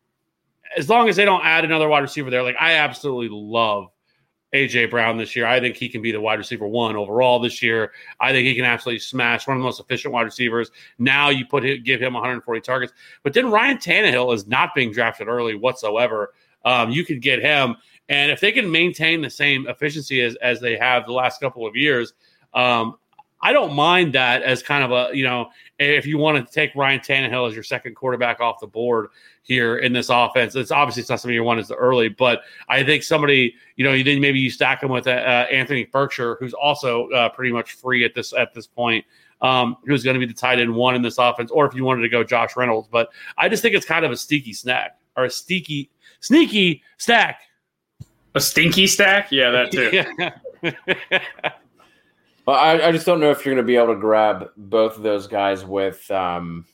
as long as they don't add another wide receiver there, like I absolutely love A J Brown this year. I think he can be the wide receiver one overall this year. I think he can absolutely smash, one of the most efficient wide receivers. Now you put him, give him one hundred forty targets. But then Ryan Tannehill is not being drafted early whatsoever. Um, you could get him. And if they can maintain the same efficiency as, as they have the last couple of years, um, I don't mind that as kind of a, you know, if you want to take Ryan Tannehill as your second quarterback off the board here in this offense. It's obviously it's not something you want as early, but I think somebody, you know, you then maybe you stack him with uh, Anthony Berkshire, who's also uh, pretty much free at this at this point, um, who's going to be the tight end one in this offense, or if you wanted to go Josh Reynolds. But I just think it's kind of a sneaky snack or a sneaky sneaky stack. A stinky stack? Yeah, that too. Yeah. Well, I, I just don't know if you're going to be able to grab both of those guys with um,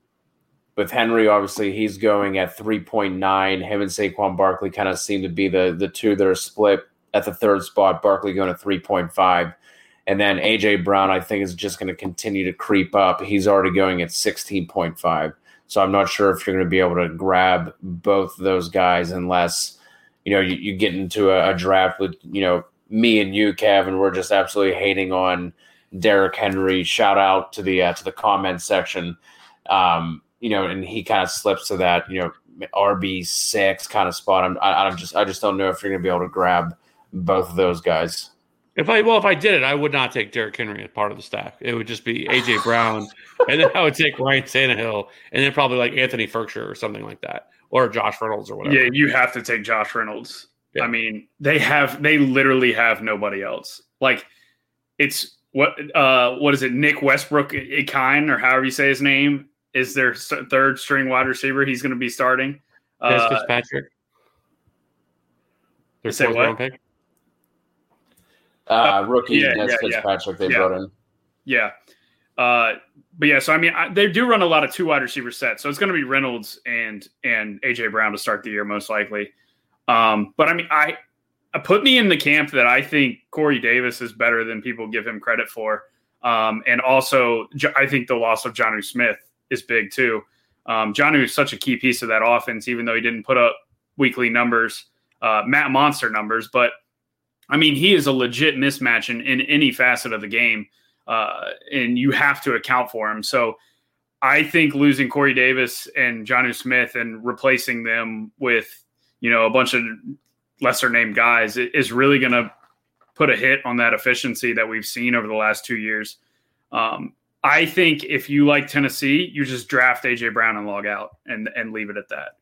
with Henry. Obviously, he's going at three point nine. Him and Saquon Barkley kind of seem to be the, the two that are split at the third spot. Barkley going to three point five. And then A J Brown, I think, is just going to continue to creep up. He's already going at sixteen point five. So I'm not sure if you're going to be able to grab both of those guys unless, you know, you, you get into a, a draft with, you know, me and you, Kev, and we're just absolutely hating on Derrick Henry. Shout out to the uh, to the comment section, um, you know, and he kind of slips to that, you know, R B six kind of spot. I'm, I, I'm just, I just don't know if you're going to be able to grab both of those guys. If I well, if I did it, I would not take Derrick Henry as part of the stack. It would just be A J Brown, and then I would take Ryan Tannehill, and then probably like Anthony Berkshire or something like that, or Josh Reynolds or whatever. Yeah, you have to take Josh Reynolds. Yeah. I mean, they have they literally have nobody else. Like, it's what uh what is it? Nick Westbrook Ikine, or however you say his name, is their third string wide receiver. He's going to be starting. Des Uh, Fitzpatrick. Their say fourth what? round pick. Uh, rookie yeah, Des yeah, Fitzpatrick yeah. they Yeah. brought in. Yeah. Uh, but yeah, so I mean, I, they do run a lot of two wide receiver sets, so it's going to be Reynolds and and A J Brown to start the year most likely. Um, but I mean, I, I put me in the camp that I think Corey Davis is better than people give him credit for, um, and also I think the loss of Jonnu Smith is big too. Um, Jonnu is such a key piece of that offense, even though he didn't put up weekly numbers, uh, Matt Monster numbers, but I mean, he is a legit mismatch in, in any facet of the game. Uh, and you have to account for him. So I think losing Corey Davis and Jonnu Smith and replacing them with, you know, a bunch of lesser named guys is really going to put a hit on that efficiency that we've seen over the last two years. Um, I think if you like Tennessee, you just draft A J Brown and log out and, and leave it at that.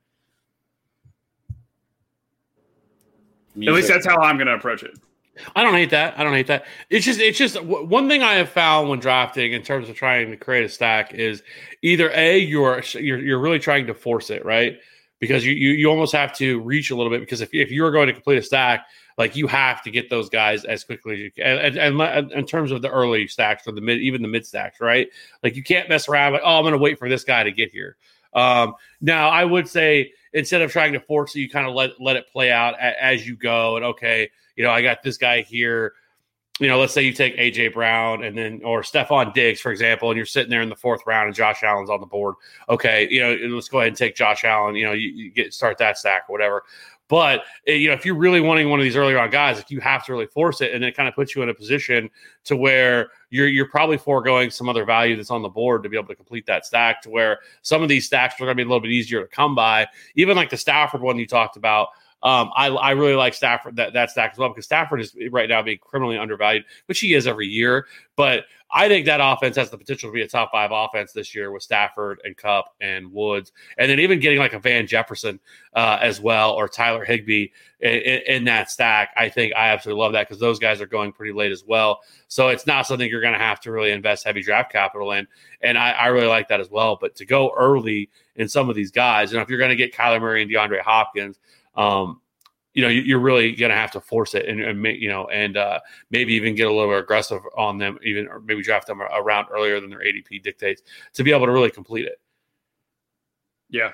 Music. At least that's how I'm going to approach it. I don't hate that. I don't hate that. It's just, it's just w- one thing I have found when drafting in terms of trying to create a stack is either A, you're you're, you're really trying to force it, right? Because you, you you almost have to reach a little bit. Because if if you're going to complete a stack, like you have to get those guys as quickly as you can. And, and, and in terms of the early stacks or the mid, even the mid stacks, right? Like you can't mess around like, oh, I'm going to wait for this guy to get here. Um, now I would say instead of trying to force it, you kind of let let it play out a, as you go. And okay, you know, I got this guy here. you know, let's say you take A J Brown and then, or Stephon Diggs, for example, and you're sitting there in the fourth round and Josh Allen's on the board. Okay, you know, let's go ahead and take Josh Allen. You know, you, you get start that stack or whatever. But, you know, if you're really wanting one of these early round guys, like, you have to really force it, and it kind of puts you in a position to where you're you're probably foregoing some other value that's on the board to be able to complete that stack, to where some of these stacks are going to be a little bit easier to come by. Even like the Stafford one you talked about. Um, I, I really like Stafford, that, that stack as well, because Stafford is right now being criminally undervalued, which he is every year. But I think that offense has the potential to be a top five offense this year with Stafford and Kupp and Woods. And then even getting like a Van Jefferson uh, as well, or Tyler Higbee in, in, in that stack. I think I absolutely love that, because those guys are going pretty late as well. So it's not something you're going to have to really invest heavy draft capital in. And I, I really like that as well. But to go early in some of these guys, and if you're going to get Kyler Murray and DeAndre Hopkins, Um, you know, you're really going to have to force it and, and you know, and uh, maybe even get a little aggressive on them, even, or maybe draft them around earlier than their A D P dictates, to be able to really complete it. Yeah.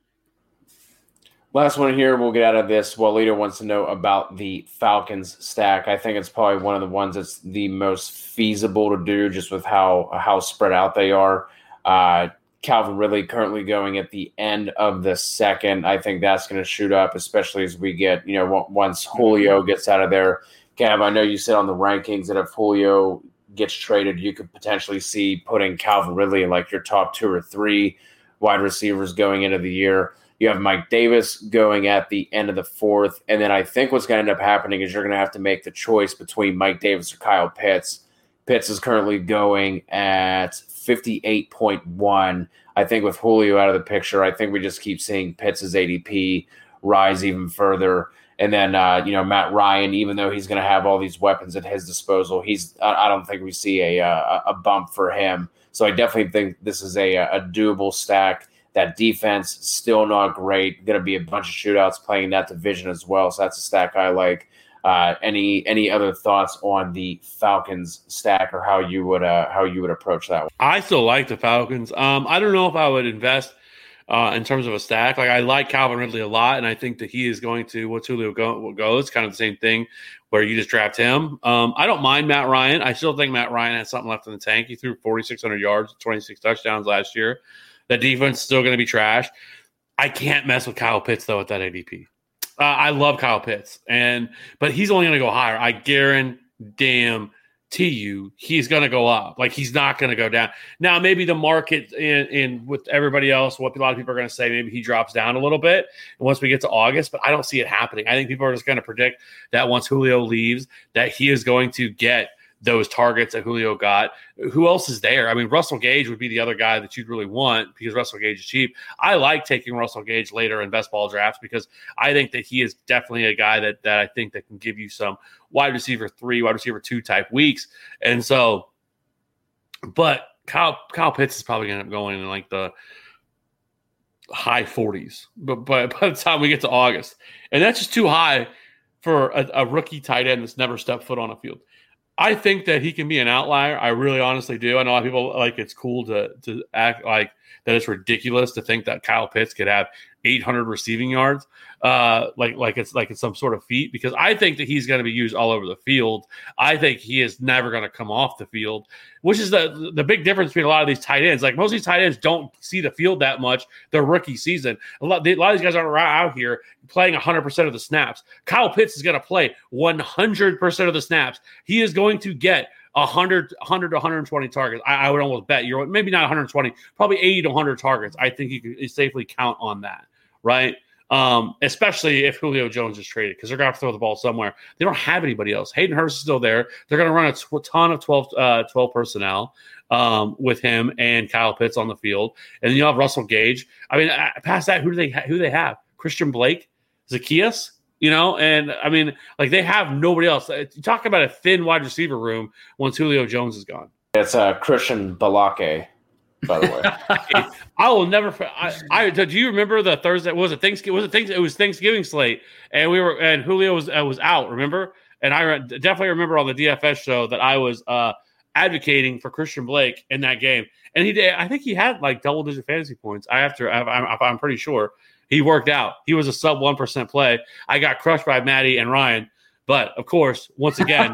Last one here, we'll get out of this. Walito wants to know about the Falcons stack. I think it's probably one of the ones that's the most feasible to do, just with how how spread out they are. Uh, Calvin Ridley currently going at the end of the second. I think that's going to shoot up, especially as we get, you know, once Julio gets out of there. Cav, I know you said on the rankings that if Julio gets traded, you could potentially see putting Calvin Ridley in like your top two or three wide receivers going into the year. You have Mike Davis going at the end of the fourth. And then I think what's going to end up happening is you're going to have to make the choice between Mike Davis or Kyle Pitts. Pitts is currently going at fifty-eight point one. I think with Julio out of the picture, I think we just keep seeing Pitts' A D P rise even further. And then, uh, you know, Matt Ryan, even though he's going to have all these weapons at his disposal, he's I, I don't think we see a, a a bump for him. So I definitely think this is a, a doable stack. That defense, still not great. Going to be a bunch of shootouts playing that division as well. So that's a stack I like. Uh, any any other thoughts on the Falcons stack, or how you would uh, how you would approach that one? I still like the Falcons. Um, I don't know if I would invest uh, in terms of a stack. Like, I like Calvin Ridley a lot, and I think that he is going to once Julio go, goes, kind of the same thing where you just draft him. Um, I don't mind Matt Ryan. I still think Matt Ryan has something left in the tank. He threw forty-six hundred yards, twenty-six touchdowns last year. The defense is still going to be trash. I can't mess with Kyle Pitts though at that A D P. Uh, I love Kyle Pitts, and but he's only going to go higher. I guarantee you he's going to go up. Like, he's not going to go down. Now, maybe the market in, in with everybody else, what a lot of people are going to say, maybe he drops down a little bit once we get to August, but I don't see it happening. I think people are just going to predict that once Julio leaves, that he is going to get those targets that Julio got. Who else is there? I mean, Russell Gage would be the other guy that you'd really want, because Russell Gage is cheap. I like taking Russell Gage later in best ball drafts, because I think that he is definitely a guy that that I think that can give you some wide receiver three, wide receiver two type weeks. And so, but Kyle, Kyle Pitts is probably going to end up going in like the high forties, but, but by the time we get to August, and that's just too high for a, a rookie tight end that's never stepped foot on a field. I think that he can be an outlier. I really honestly do. I know a lot of people like it's cool to to act like that it's ridiculous to think that Kyle Pitts could have eight hundred receiving yards, uh, like like it's like it's some sort of feat, because I think that he's going to be used all over the field. I think he is never going to come off the field, which is the the big difference between a lot of these tight ends. Like, most of these tight ends don't see the field that much their rookie season. A lot, a lot of these guys aren't out here playing one hundred percent of the snaps. Kyle Pitts is going to play one hundred percent of the snaps. He is going to get one hundred, one hundred to one hundred twenty targets. I, I would almost bet you're maybe not one hundred twenty, probably eighty to one hundred targets. I think you can safely count on that, right? Um, especially if Julio Jones is traded, because they're going to have to throw the ball somewhere. They don't have anybody else. Hayden Hurst is still there. They're going to run a t- ton of twelve, uh, twelve personnel um, with him and Kyle Pitts on the field, and then you have Russell Gage. I mean, past that, who do they ha- who do they have? Christian Blake, Zacchaeus. You know, and I mean, like, they have nobody else. You talk about a thin wide receiver room once Julio Jones is gone. It's uh, Christian Balake, by the way. I will never. I, I do you remember the Thursday? Was it Thanksgiving? Was it Thanksgiving? It was Thanksgiving slate, and we were and Julio was uh, was out. Remember? And I definitely remember on the D F S show that I was uh, advocating for Christian Blake in that game, and he did. I think he had like double digit fantasy points. I have to. I'm, I'm pretty sure. He worked out. He was a sub one percent play. I got crushed by Maddie and Ryan. But, of course, once again,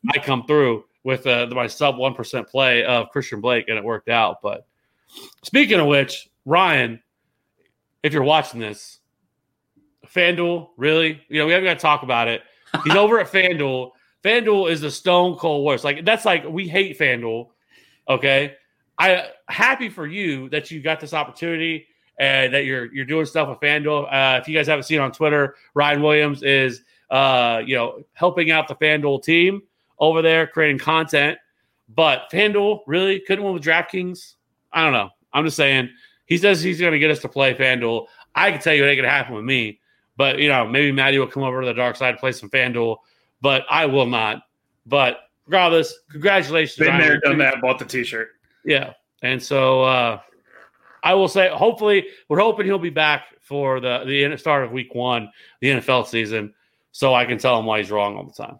I come through with uh, my sub one percent play of Christian Blake, and it worked out. But speaking of which, Ryan, if you're watching this, FanDuel, really? You know, we haven't got to talk about it. He's over at FanDuel. FanDuel is the stone cold worst. Like, that's like, we hate FanDuel, okay? I happy for you that you got this opportunity and that you're you're doing stuff with FanDuel. Uh, if you guys haven't seen on Twitter, Ryan Williams is uh, you know, helping out the FanDuel team over there, creating content. But FanDuel really couldn't win with DraftKings. I don't know. I'm just saying. He says he's going to get us to play FanDuel. I can tell you it ain't going to happen with me. But, you know, maybe Maddie will come over to the dark side and play some FanDuel. But I will not. But regardless, congratulations. Been Ryan. there, done that, bought the T-shirt. Yeah. And so uh, I will say, hopefully, we're hoping he'll be back for the, the start of week one, the N F L season, so I can tell him why he's wrong all the time.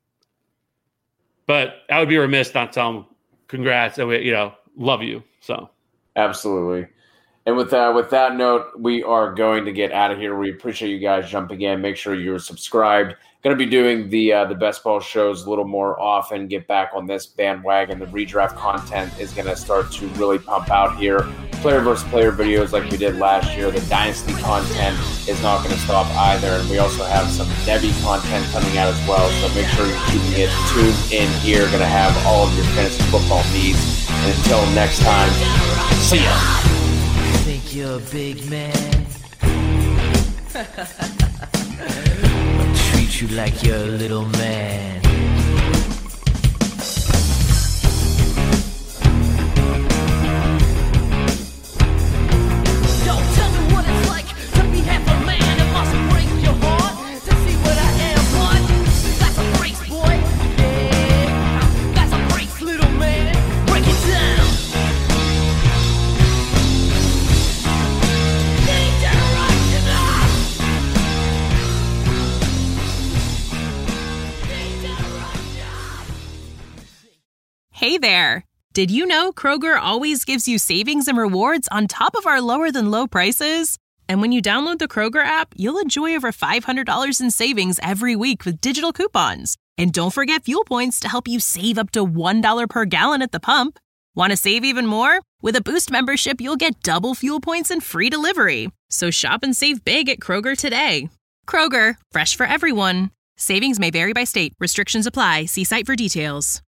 But I would be remiss not to tell him congrats. And we, you know, love you. So absolutely. And with that, with that note, we are going to get out of here. We appreciate you guys jumping in. Make sure you're subscribed. Going to be doing the uh, the best ball shows a little more often. Get back on this bandwagon. The redraft content is going to start to really pump out here. Player versus player videos like we did last year. The dynasty content is not going to stop either. And we also have some Devy content coming out as well. So make sure you're keeping it tuned in here. Going to have all of your fantasy football needs. And until next time, see ya. Think you're a big man. I'll treat you like you're a little man. Don't tell me what it's like to be half a man. It must break your heart to see what I am. What? That's a brace, boy. Yeah, that's a brace, little man. Break it down. Hey there! Did you know Kroger always gives you savings and rewards on top of our lower than low prices? And when you download the Kroger app, you'll enjoy over five hundred dollars in savings every week with digital coupons. And don't forget fuel points to help you save up to one dollar per gallon at the pump. Want to save even more? With a Boost membership, you'll get double fuel points and free delivery. So shop and save big at Kroger today. Kroger, fresh for everyone. Savings may vary by state. Restrictions apply. See site for details.